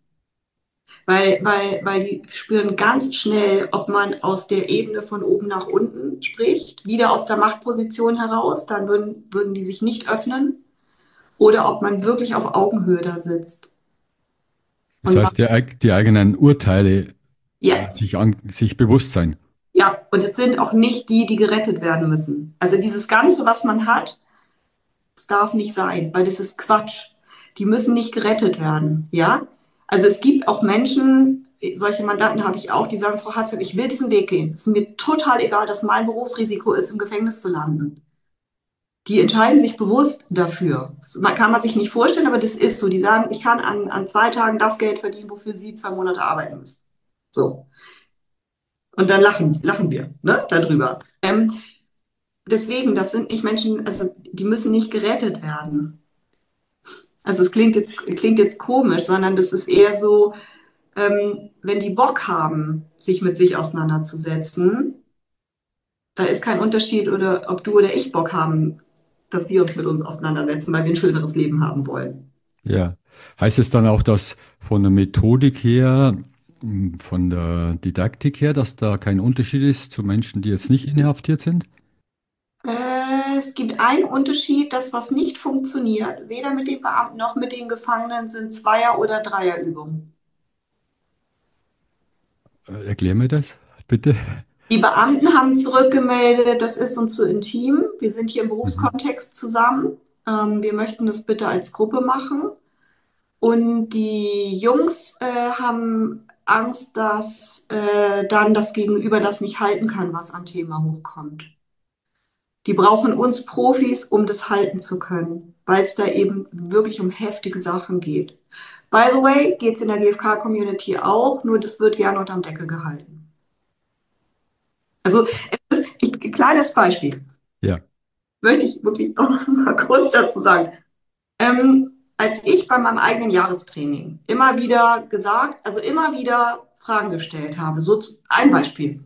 Weil die spüren ganz schnell, ob man aus der Ebene von oben nach unten spricht, wieder aus der Machtposition heraus, dann würden die sich nicht öffnen, oder ob man wirklich auf Augenhöhe da sitzt. Das Und heißt, die eigenen Urteile ja, sich bewusst sein. ja, und es sind auch nicht die, die gerettet werden müssen. Also dieses Ganze, was man hat, das darf nicht sein, weil das ist Quatsch. Die müssen nicht gerettet werden, ja? Also es gibt auch Menschen, solche Mandanten habe ich auch, die sagen, Frau Hatzelt, ich will diesen Weg gehen. Es ist mir total egal, dass mein Berufsrisiko ist, im Gefängnis zu landen. Die entscheiden sich bewusst dafür. Kann man sich nicht vorstellen, aber das ist so. Die sagen, ich kann an 2 Tagen das Geld verdienen, wofür Sie 2 Monate arbeiten müssen. So. Und dann lachen wir, ne, darüber. Deswegen, das sind nicht Menschen, also die müssen nicht gerettet werden. Also es klingt jetzt komisch, sondern das ist eher so, wenn die Bock haben, sich mit sich auseinanderzusetzen, da ist kein Unterschied, oder ob du oder ich Bock haben, dass wir uns mit uns auseinandersetzen, weil wir ein schöneres Leben haben wollen. Ja. Heißt es dann auch, dass von der Methodik her, von der Didaktik her, dass da kein Unterschied ist zu Menschen, die jetzt nicht inhaftiert sind? Es gibt einen Unterschied, das, was nicht funktioniert, weder mit den Beamten noch mit den Gefangenen, sind Zweier- oder Dreierübungen. Erklär mir das, bitte. Die Beamten haben zurückgemeldet, das ist uns zu intim. Wir sind hier im Mhm. Berufskontext zusammen. Wir möchten das bitte als Gruppe machen. Und die Jungs haben Angst, dass dann das Gegenüber das nicht halten kann, was an Thema hochkommt. Die brauchen uns Profis, um das halten zu können, weil es da eben wirklich um heftige Sachen geht. By the way, geht es in der GfK-Community auch, nur das wird gerne unterm Deckel gehalten. Also, ein kleines Beispiel Ja. möchte ich wirklich noch mal kurz dazu sagen. Als ich bei meinem eigenen Jahrestraining immer wieder gesagt, also immer wieder Fragen gestellt habe, ein Beispiel.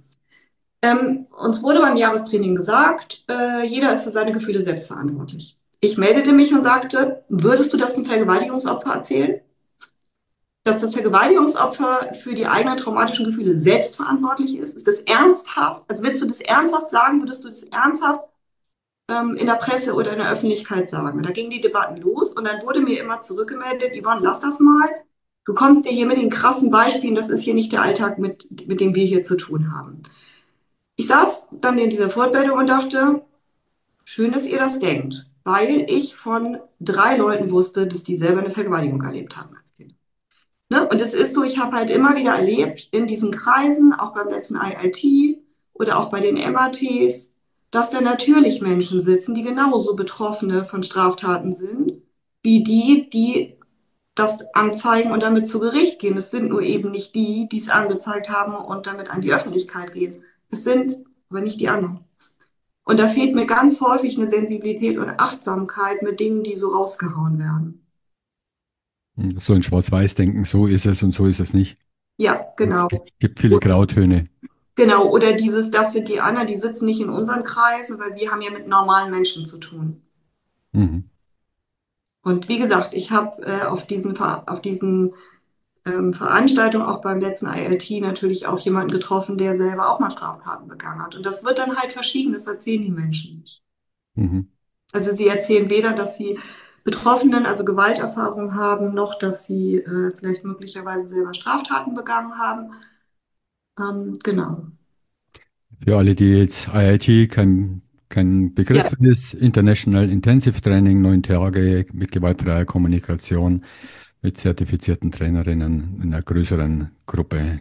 Uns wurde beim Jahrestraining gesagt, jeder ist für seine Gefühle selbst verantwortlich. Ich meldete mich und sagte, würdest du das dem Vergewaltigungsopfer erzählen? Dass das Vergewaltigungsopfer für die eigenen traumatischen Gefühle selbst verantwortlich ist? Ist das ernsthaft? Also willst du das ernsthaft sagen? Würdest du das ernsthaft in der Presse oder in der Öffentlichkeit sagen? Und da gingen die Debatten los und dann wurde mir immer zurückgemeldet, Yvonne, lass das mal. Du kommst dir hier mit den krassen Beispielen, das ist hier nicht der Alltag, mit dem wir hier zu tun haben. Ich saß dann in dieser Fortbildung und dachte, schön, dass ihr das denkt, weil ich von 3 Leuten wusste, dass die selber eine Vergewaltigung erlebt haben als Kind. Ne? Und es ist so, ich habe halt immer wieder erlebt in diesen Kreisen, auch beim letzten IIT oder auch bei den MATs, dass da natürlich Menschen sitzen, die genauso Betroffene von Straftaten sind, wie die, die das anzeigen und damit zu Gericht gehen. Es sind nur eben nicht die, die es angezeigt haben und damit an die Öffentlichkeit gehen. Es sind aber nicht die anderen. Und da fehlt mir ganz häufig eine Sensibilität und Achtsamkeit mit Dingen, die so rausgehauen werden. So in Schwarz-Weiß-Denken, so ist es und so ist es nicht. Ja, Es genau. gibt viele Grautöne. Genau, oder dieses, das sind die anderen, die sitzen nicht in unseren Kreisen, weil wir haben ja mit normalen Menschen zu tun. Mhm. Und wie gesagt, ich habe auf diesen Veranstaltungen, auch beim letzten ILT, natürlich auch jemanden getroffen, der selber auch mal Straftaten begangen hat. Und das wird dann halt verschwiegen, das erzählen die Menschen nicht. Mhm. Also sie erzählen weder, dass sie Betroffenen, also Gewalterfahrung haben, noch dass sie vielleicht möglicherweise selber Straftaten begangen haben. Genau. Für alle, die jetzt IIT kein Ja, Begriff ist, International Intensive Training, 9 Tage mit gewaltfreier Kommunikation, mit zertifizierten Trainerinnen in einer größeren Gruppe.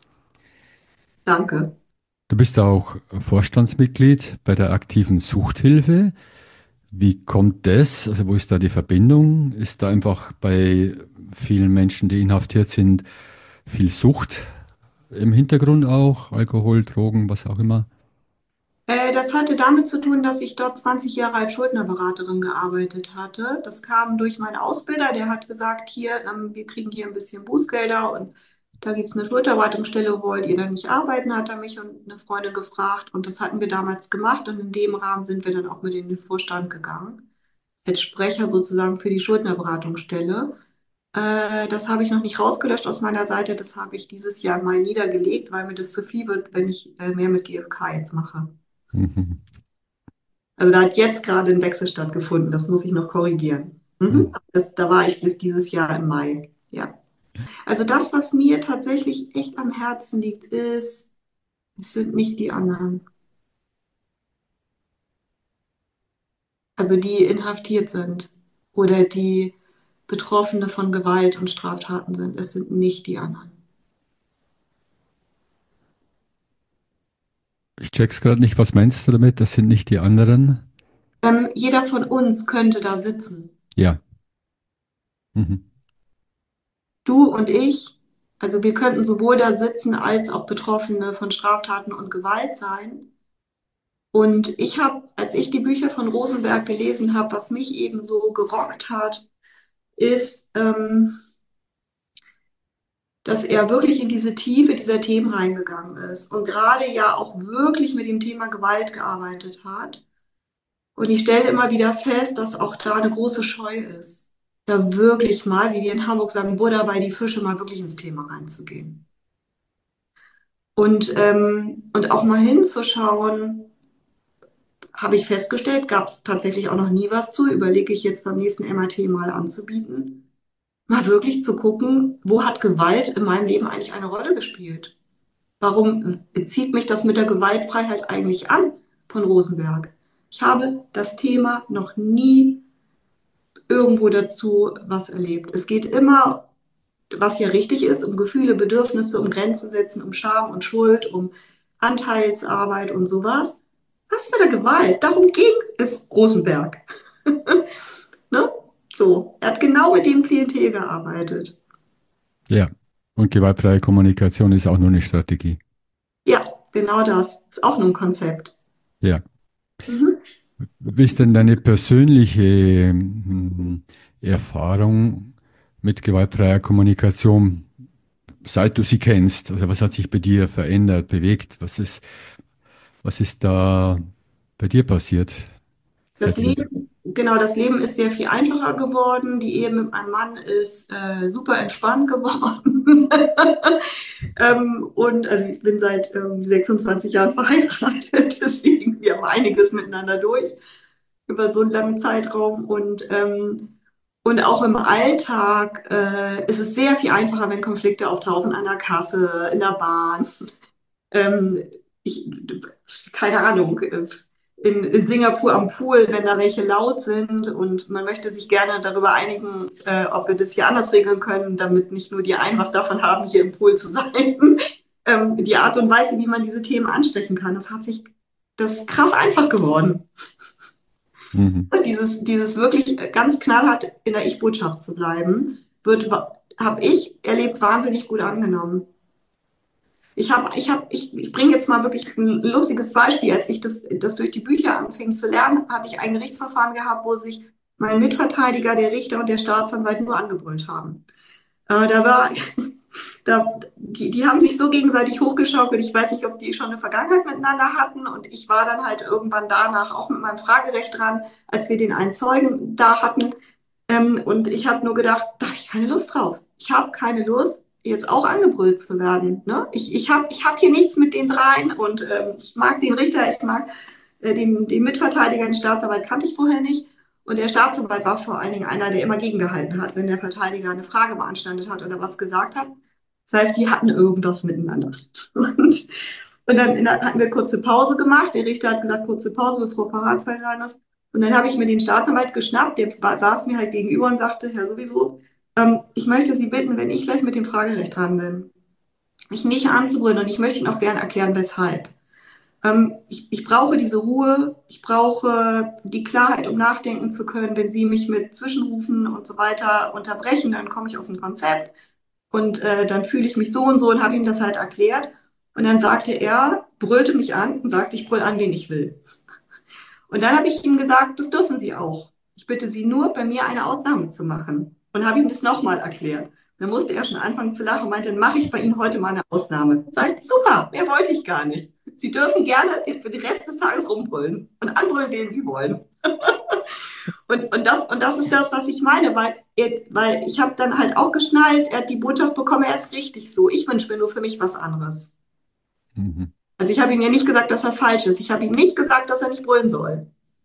danke. Du bist auch Vorstandsmitglied bei der aktiven Suchthilfe. Wie kommt das? Also wo ist da die Verbindung? Ist da einfach bei vielen Menschen, die inhaftiert sind, viel Sucht im Hintergrund auch? Alkohol, Drogen, was auch immer? Das hatte damit zu tun, dass ich dort 20 Jahre als Schuldnerberaterin gearbeitet hatte. Das kam durch meinen Ausbilder, der hat gesagt, hier, wir kriegen hier ein bisschen Bußgelder und Da gibt es eine Schulterberatungsstelle, wollt ihr dann nicht arbeiten, hat er mich und eine Freundin gefragt. Und das hatten wir damals gemacht. Und in dem Rahmen sind wir dann auch mit in den Vorstand gegangen. Als Sprecher sozusagen für die Schuldnerberatungsstelle. Das habe ich noch nicht rausgelöscht aus meiner Seite. Das habe ich dieses Jahr mal niedergelegt, weil mir das zu viel wird, wenn ich mehr mit GfK jetzt mache. Mhm. Also da hat jetzt gerade ein Wechsel stattgefunden. Das muss ich noch korrigieren. Mhm. Da war ich bis dieses Jahr im Mai. Ja. Also das, was mir tatsächlich echt am Herzen liegt, ist, es sind nicht die anderen. Also die inhaftiert sind oder die Betroffene von Gewalt und Straftaten sind. Es sind nicht die anderen. Ich check's gerade nicht, was meinst du damit? Das sind nicht die anderen? Jeder von uns könnte da sitzen. Ja. Mhm. Du und ich, also wir könnten sowohl da sitzen als auch Betroffene von Straftaten und Gewalt sein. Und ich habe, als ich die Bücher von Rosenberg gelesen habe, was mich eben so gerockt hat, ist, dass er wirklich in diese Tiefe dieser Themen reingegangen ist und gerade ja auch wirklich mit dem Thema Gewalt gearbeitet hat. Und ich stelle immer wieder fest, dass auch da eine große Scheu ist, da wirklich mal, wie wir in Hamburg sagen, Buddha bei die Fische mal wirklich ins Thema reinzugehen. Und auch mal hinzuschauen, habe ich festgestellt, gab es tatsächlich auch noch nie was zu, überlege ich jetzt beim nächsten MAT mal anzubieten, mal wirklich zu gucken, wo hat Gewalt in meinem Leben eigentlich eine Rolle gespielt? Warum bezieht mich das mit der Gewaltfreiheit eigentlich an von Rosenberg? Ich habe das Thema noch nie irgendwo dazu was erlebt. Es geht immer, was ja richtig ist, um Gefühle, Bedürfnisse, um Grenzen setzen, um Scham und Schuld, um Anteilsarbeit und sowas. Was mit der Gewalt? Darum ging es Rosenberg. Ne? So, er hat genau mit dem Klientel gearbeitet. Ja. Und gewaltfreie Kommunikation ist auch nur eine Strategie. Ja, genau das. Ist auch nur ein Konzept. Ja. Mhm. Wie ist denn deine persönliche Erfahrung mit gewaltfreier Kommunikation, seit du sie kennst? Also was hat sich bei dir verändert, bewegt? Was ist da bei dir passiert, Das seitdem du... Leben, genau, das Leben ist sehr viel einfacher geworden. Die Ehe mit meinem Mann ist super entspannt geworden. Und also ich bin seit 26 Jahren verheiratet, deswegen wir haben einiges miteinander durch über so einen langen Zeitraum. Und auch im Alltag ist es sehr viel einfacher, wenn Konflikte auftauchen an der Kasse, in der Bahn. Ähm, ich, keine Ahnung, in Singapur am Pool, wenn da welche laut sind und man möchte sich gerne darüber einigen, ob wir das hier anders regeln können, damit nicht nur die einen was davon haben, hier im Pool zu sein. Die Art und Weise, wie man diese Themen ansprechen kann, das ist krass einfach geworden. Mhm. Dieses wirklich ganz knallhart in der Ich-Botschaft zu bleiben, habe ich erlebt, wahnsinnig gut angenommen. Ich bringe jetzt mal wirklich ein lustiges Beispiel. Als ich das durch die Bücher anfing zu lernen, hatte ich ein Gerichtsverfahren gehabt, wo sich mein Mitverteidiger, der Richter und der Staatsanwalt nur angebrüllt haben. Da war, die haben sich so gegenseitig hochgeschaukelt. Ich weiß nicht, ob die schon eine Vergangenheit miteinander hatten. Und ich war dann halt irgendwann danach auch mit meinem Fragerecht dran, als wir den einen Zeugen da hatten. Und ich habe nur gedacht, da habe ich keine Lust drauf. Ich habe keine Lust, jetzt auch angebrüllt zu werden. Ne? Ich hab hier nichts mit den dreien und ich mag den Richter, ich mag den Mitverteidiger, den Staatsanwalt kannte ich vorher nicht. Und der Staatsanwalt war vor allen Dingen einer, der immer gegengehalten hat, wenn der Verteidiger eine Frage beanstandet hat oder was gesagt hat. Das heißt, die hatten irgendwas miteinander. Und dann hatten wir kurze Pause gemacht. Der Richter hat gesagt, kurze Pause, bevor Verratsfall rein ist. Und dann habe ich mir den Staatsanwalt geschnappt, der saß mir halt gegenüber und sagte, Herr sowieso, ich möchte Sie bitten, wenn ich gleich mit dem Fragerecht dran bin, mich nicht anzubrüllen und ich möchte Ihnen auch gerne erklären, weshalb. Ich brauche diese Ruhe, ich brauche die Klarheit, um nachdenken zu können. Wenn Sie mich mit Zwischenrufen und so weiter unterbrechen, dann komme ich aus dem Konzept und dann fühle ich mich so und habe ihm das halt erklärt. Und dann sagte er, brüllte mich an und sagte, ich brüll an, wen ich will. Und dann habe ich ihm gesagt, das dürfen Sie auch. Ich bitte Sie nur, bei mir eine Ausnahme zu machen. Und habe ihm das nochmal erklärt. Dann musste er schon anfangen zu lachen und meinte, dann mache ich bei Ihnen heute mal eine Ausnahme. Sag ich, super, mehr wollte ich gar nicht. Sie dürfen gerne für den Rest des Tages rumbrüllen und anbrüllen, den Sie wollen. Und das ist das, was ich meine, weil ich habe dann halt auch geschnallt, er hat die Botschaft bekommen, er ist richtig so. Ich wünsche mir nur für mich was anderes. Mhm. Also ich habe ihm ja nicht gesagt, dass er falsch ist. Ich habe ihm nicht gesagt, dass er nicht brüllen soll.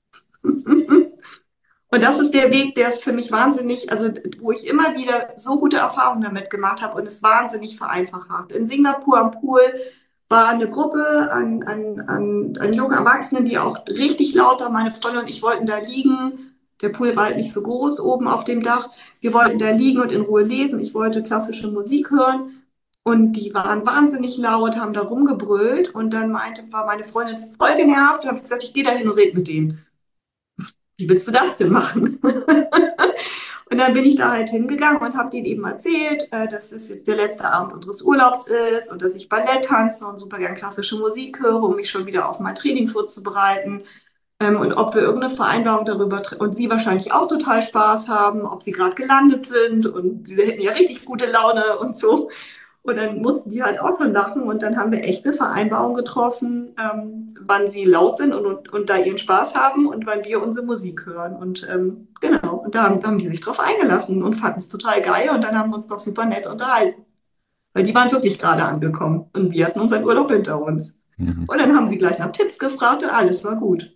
Und das ist der Weg, der ist für mich wahnsinnig, also wo ich immer wieder so gute Erfahrungen damit gemacht habe und es wahnsinnig vereinfacht hat. In Singapur am Pool war eine Gruppe an jungen Erwachsenen, die auch richtig laut waren. Meine Freundin und ich wollten da liegen. Der Pool war halt nicht so groß oben auf dem Dach. Wir wollten da liegen und in Ruhe lesen. Ich wollte klassische Musik hören. Und die waren wahnsinnig laut, haben da rumgebrüllt. Und dann war meine Freundin voll genervt. Da habe ich gesagt, ich gehe da hin und rede mit denen. Wie willst du das denn machen? Und dann bin ich da halt hingegangen und habe denen eben erzählt, dass es jetzt der letzte Abend unseres Urlaubs ist und dass ich Ballett tanze und super gern klassische Musik höre, um mich schon wieder auf mein Training vorzubereiten. Und ob wir irgendeine Vereinbarung darüber und sie wahrscheinlich auch total Spaß haben, ob sie gerade gelandet sind und sie hätten ja richtig gute Laune und so. Und dann mussten die halt auch schon lachen und dann haben wir echt eine Vereinbarung getroffen, wann sie laut sind und da ihren Spaß haben und wann wir unsere Musik hören. Und genau, und da haben die sich drauf eingelassen und fanden es total geil und dann haben wir uns noch super nett unterhalten. Weil die waren wirklich gerade angekommen und wir hatten unseren Urlaub hinter uns. Mhm. Und dann haben sie gleich nach Tipps gefragt und alles war gut.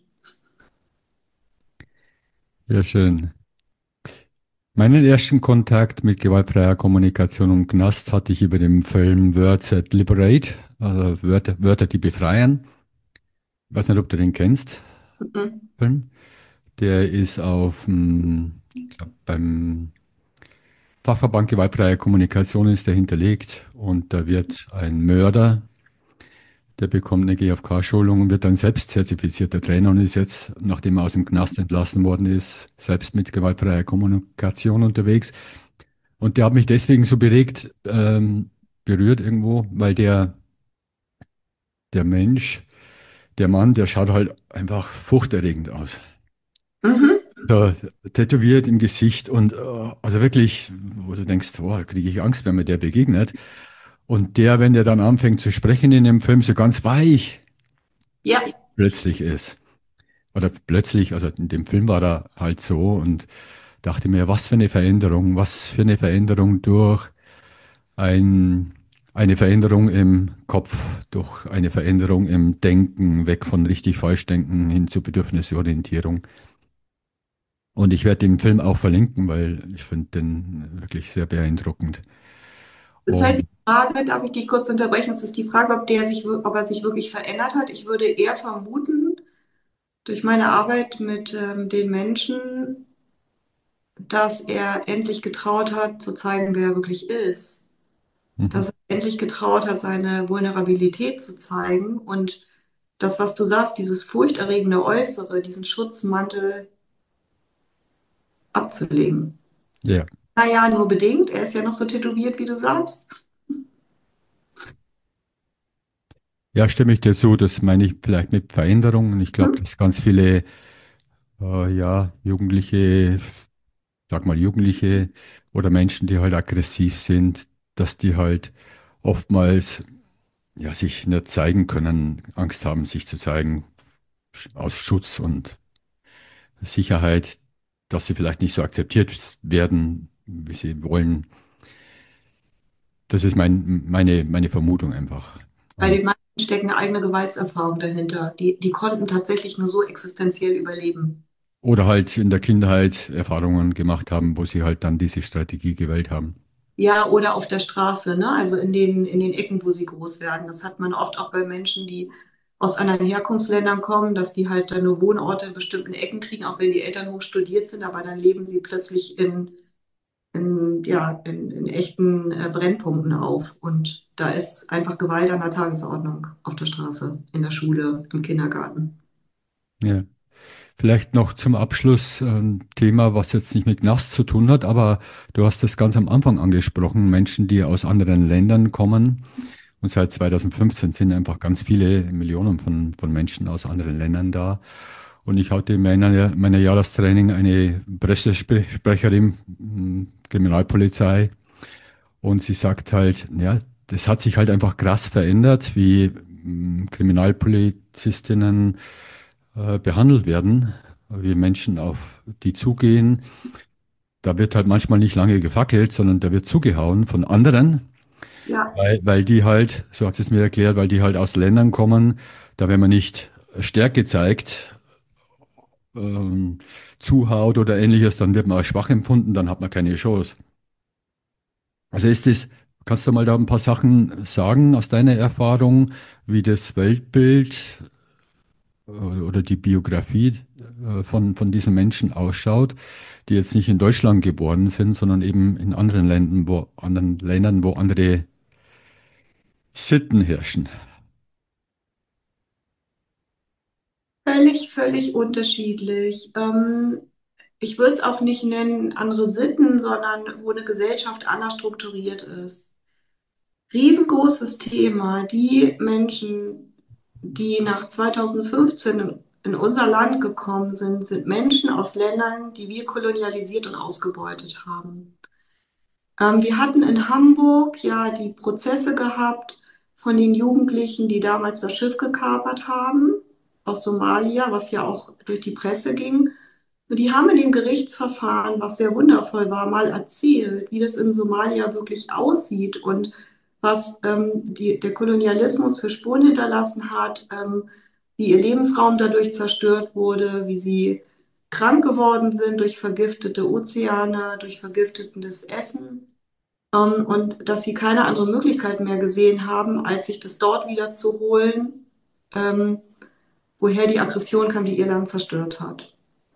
Ja, schön. Meinen ersten Kontakt mit gewaltfreier Kommunikation im Knast hatte ich über den Film Words that Liberate, also Wörter, die befreien. Ich weiß nicht, ob du den kennst, Mhm. Film. Der ist ich glaube, beim Fachverband gewaltfreie Kommunikation ist der hinterlegt und da wird ein Mörder, der bekommt eine GFK-Schulung und wird dann selbst zertifizierter Trainer und ist jetzt, nachdem er aus dem Knast entlassen worden ist, selbst mit gewaltfreier Kommunikation unterwegs. Und der hat mich deswegen so berührt irgendwo, weil der Mensch, der Mann, der schaut halt einfach furchterregend aus. Mhm. So tätowiert im Gesicht und also wirklich, wo du denkst, boah, kriege ich Angst, wenn mir der begegnet. Und der, wenn der dann anfängt zu sprechen in dem Film, so ganz weich Ja, plötzlich ist. Oder plötzlich, also in dem Film war er halt so und dachte mir, was für eine Veränderung durch ein, eine Veränderung im Kopf, durch eine Veränderung im Denken, weg von richtig falsch denken hin zur Bedürfnisorientierung. Und ich werde den Film auch verlinken, weil ich finde den wirklich sehr beeindruckend. das ist halt die Und, Frage, darf ich dich kurz unterbrechen? Es ist die Frage, ob er sich wirklich verändert hat. Ich würde eher vermuten, durch meine Arbeit mit den Menschen, dass er endlich getraut hat, zu zeigen, wer er wirklich ist. mhm, Dass er endlich getraut hat, seine Vulnerabilität zu zeigen und das, was du sagst, dieses furchterregende Äußere, diesen Schutzmantel abzulegen. ja. Naja, nur bedingt. Er ist ja noch so tätowiert, wie du sagst. Ja, stimme ich dir zu, das meine ich vielleicht mit Veränderungen. Ich glaube, Hm? dass ganz viele, ja, Jugendliche oder Menschen, die halt aggressiv sind, dass die halt oftmals, ja, sich nicht zeigen können, Angst haben, sich zu zeigen, aus Schutz und Sicherheit, dass sie vielleicht nicht so akzeptiert werden, wie sie wollen. Das ist meine Vermutung einfach. Bei Und, den meisten steckt eine eigene Gewaltserfahrung dahinter. Die konnten tatsächlich nur so existenziell überleben. oder halt in der Kindheit Erfahrungen gemacht haben, wo sie halt dann diese Strategie gewählt haben. Ja, oder auf der Straße, ne? Also in den Ecken, wo sie groß werden. Das hat man oft auch bei Menschen, die aus anderen Herkunftsländern kommen, dass die halt dann nur Wohnorte in bestimmten Ecken kriegen, auch wenn die Eltern hoch studiert sind, aber dann leben sie plötzlich in echten Brennpunkten auf. Und da ist einfach Gewalt an der Tagesordnung auf der Straße, in der Schule, im Kindergarten. Ja. Vielleicht noch zum Abschluss ein Thema, was jetzt nicht mit Knast zu tun hat, aber du hast das ganz am Anfang angesprochen, Menschen, die aus anderen Ländern kommen. Und seit 2015 sind einfach ganz viele Millionen von Menschen aus anderen Ländern da. Und ich hatte in meiner Jahrestraining eine Pressesprecherin, Kriminalpolizei. Und sie sagt halt, ja, das hat sich halt einfach krass verändert, wie Kriminalpolizistinnen behandelt werden, wie Menschen auf die zugehen. Da wird halt manchmal nicht lange gefackelt, sondern da wird zugehauen von anderen, Ja, weil die halt, so hat sie es mir erklärt, weil die halt aus Ländern kommen, da wenn man nicht Stärke zeigt, ähm, zuhaut oder ähnliches, dann wird man als schwach empfunden, dann hat man keine Chance. Also kannst du mal da ein paar Sachen sagen aus deiner Erfahrung, wie das Weltbild oder die Biografie von diesen Menschen ausschaut, die jetzt nicht in Deutschland geboren sind, sondern eben in anderen Ländern, wo andere Sitten herrschen. völlig, völlig unterschiedlich. Ich würde es auch nicht nennen andere Sitten, sondern wo eine Gesellschaft anders strukturiert ist. Riesengroßes Thema. Die Menschen, die nach 2015 in unser Land gekommen sind, sind Menschen aus Ländern, die wir kolonialisiert und ausgebeutet haben. Wir hatten in Hamburg ja die Prozesse gehabt von den Jugendlichen, die damals das Schiff gekapert haben aus Somalia, was ja auch durch die Presse ging. Und die haben in dem Gerichtsverfahren, was sehr wundervoll war, mal erzählt, wie das in Somalia wirklich aussieht und was der Kolonialismus für Spuren hinterlassen hat, wie ihr Lebensraum dadurch zerstört wurde, wie sie krank geworden sind durch vergiftete Ozeane, durch vergiftetes Essen. Und dass sie keine andere Möglichkeit mehr gesehen haben, als sich das dort wieder zu holen, ähm, woher die Aggression kam, die ihr Land zerstört hat.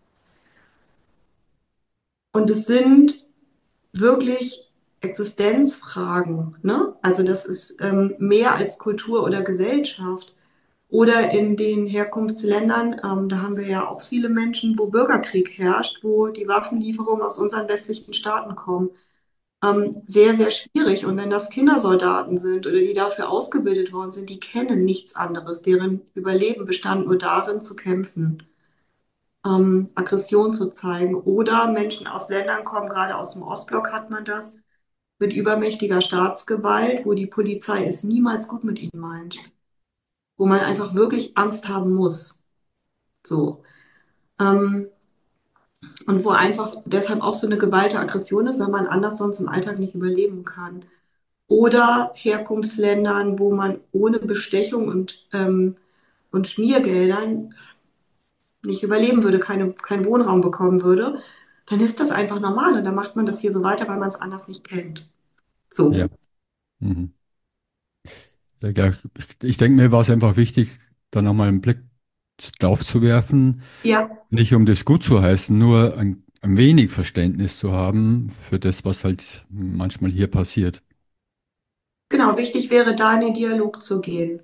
Und es sind wirklich Existenzfragen, ne? Also das ist mehr als Kultur oder Gesellschaft. Oder in den Herkunftsländern, da haben wir ja auch viele Menschen, wo Bürgerkrieg herrscht, wo die Waffenlieferungen aus unseren westlichen Staaten kommen. Sehr, sehr schwierig. Und wenn das Kindersoldaten sind oder die dafür ausgebildet worden sind, die kennen nichts anderes. Deren Überleben bestand nur darin, zu kämpfen, Aggression zu zeigen. Oder Menschen aus Ländern kommen, gerade aus dem Ostblock hat man das, mit übermächtiger Staatsgewalt, wo die Polizei es niemals gut mit ihnen meint. Wo man einfach wirklich Angst haben muss. So. Ähm, und wo einfach deshalb auch so eine geballte Aggression ist, weil man anders sonst im Alltag nicht überleben kann. Oder Herkunftsländern, wo man ohne Bestechung und Schmiergeldern nicht überleben würde, keinen Wohnraum bekommen würde, dann ist das einfach normal und dann macht man das hier so weiter, weil man es anders nicht kennt. Ja. So, Mhm. Ja, gleich. Ich denke, mir war es einfach wichtig, da nochmal einen Blick drauf zu werfen, ja, nicht um das gut zu heißen, nur ein wenig Verständnis zu haben für das, was halt manchmal hier passiert. genau, wichtig wäre da in den Dialog zu gehen.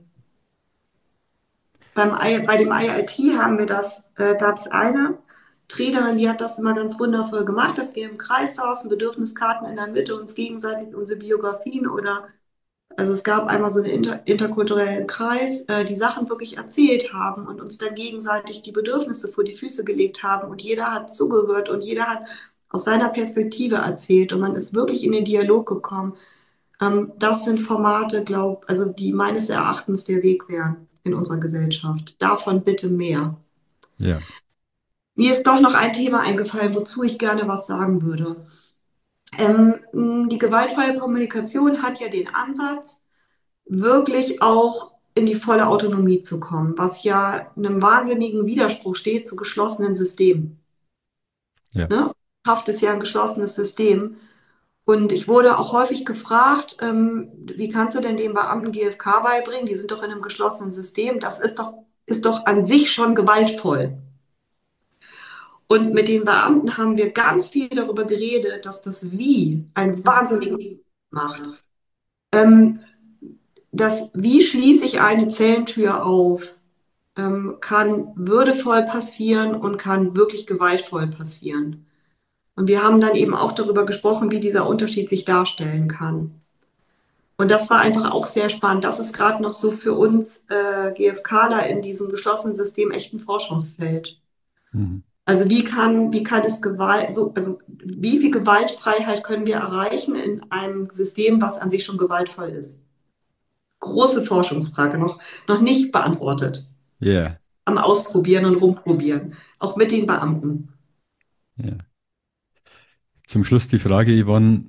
Bei dem IIT haben wir das, gab es eine Trainerin, die hat das immer ganz wundervoll gemacht, dass wir im Kreis saßen, Bedürfniskarten in der Mitte, uns gegenseitig unsere Biografien oder also es gab einmal so einen interkulturellen Kreis, die Sachen wirklich erzählt haben und uns dann gegenseitig die Bedürfnisse vor die Füße gelegt haben und jeder hat zugehört und jeder hat aus seiner Perspektive erzählt und man ist wirklich in den Dialog gekommen. Das sind Formate, also die meines Erachtens der Weg wären in unserer Gesellschaft. Davon bitte mehr. Ja, Mir ist doch noch ein Thema eingefallen, wozu ich gerne was sagen würde. Die gewaltfreie Kommunikation hat ja den Ansatz, wirklich auch in die volle Autonomie zu kommen, was ja einem wahnsinnigen Widerspruch steht zu geschlossenen Systemen. ja, Ne? Haft ist ja ein geschlossenes System. Und ich wurde auch häufig gefragt, wie kannst du denn den Beamten GfK beibringen? Die sind doch in einem geschlossenen System. Das ist doch an sich schon gewaltvoll. Und mit den Beamten haben wir ganz viel darüber geredet, dass das Wie einen wahnsinnigen macht. Ähm, Das Wie schließe ich eine Zellentür auf, kann würdevoll passieren und kann wirklich gewaltvoll passieren. Und wir haben dann eben auch darüber gesprochen, wie dieser Unterschied sich darstellen kann. Und das war einfach auch sehr spannend. Das ist gerade noch so für uns GfKler in diesem geschlossenen System echt ein Forschungsfeld. mhm. Also wie kann es Gewalt, so, also wie viel Gewaltfreiheit können wir erreichen in einem System, was an sich schon gewaltvoll ist? Große Forschungsfrage, noch nicht beantwortet. Ja, Am Ausprobieren und Rumprobieren, auch mit den Beamten. ja. Zum Schluss die Frage, Yvonne,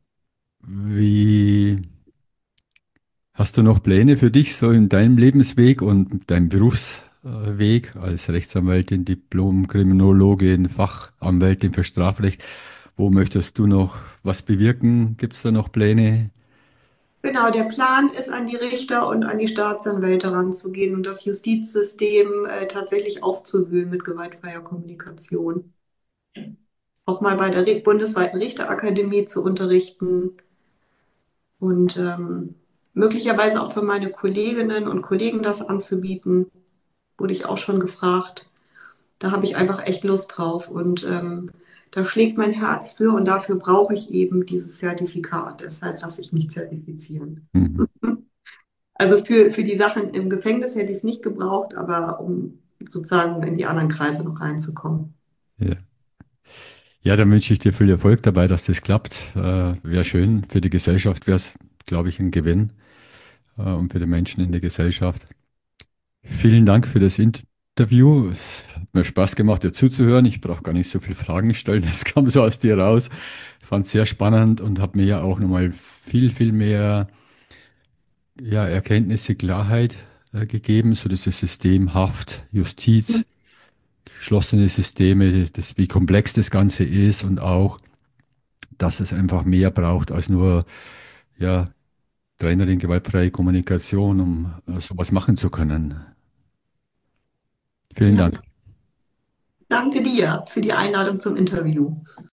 wie hast du noch Pläne für dich so in deinem Lebensweg und deinem Berufsweg als Rechtsanwältin, Diplom-Kriminologin, Fachanwältin für Strafrecht? Wo möchtest du noch was bewirken? Gibt es da noch Pläne? Genau, der Plan ist, an die Richter und an die Staatsanwälte ranzugehen und das Justizsystem tatsächlich aufzuwühlen mit gewaltfreier Kommunikation. Auch mal bei der bundesweiten Richterakademie zu unterrichten und möglicherweise auch für meine Kolleginnen und Kollegen das anzubieten, wurde ich auch schon gefragt. Da habe ich einfach echt Lust drauf und da schlägt mein Herz für und dafür brauche ich eben dieses Zertifikat. Deshalb lasse ich mich zertifizieren. Mhm. Also für die Sachen im Gefängnis hätte ich es nicht gebraucht, aber um sozusagen in die anderen Kreise noch reinzukommen. Ja. Ja, dann wünsche ich dir viel Erfolg dabei, dass das klappt. Wäre schön. Für die Gesellschaft wäre es, glaube ich, ein Gewinn, und für die Menschen in der Gesellschaft. Vielen Dank für das Interview. Es hat mir Spaß gemacht, dir zuzuhören. Ich brauche gar nicht so viele Fragen stellen. Es kam so aus dir raus. Ich fand es sehr spannend und habe mir ja auch nochmal viel mehr, ja, Erkenntnisse, Klarheit gegeben, so dieses System Haft, Justiz, geschlossene Systeme, das, wie komplex das Ganze ist und auch, dass es einfach mehr braucht als nur, ja, Trainerin gewaltfreie Kommunikation, um sowas machen zu können. Vielen Ja, Dank. danke dir für die Einladung zum Interview.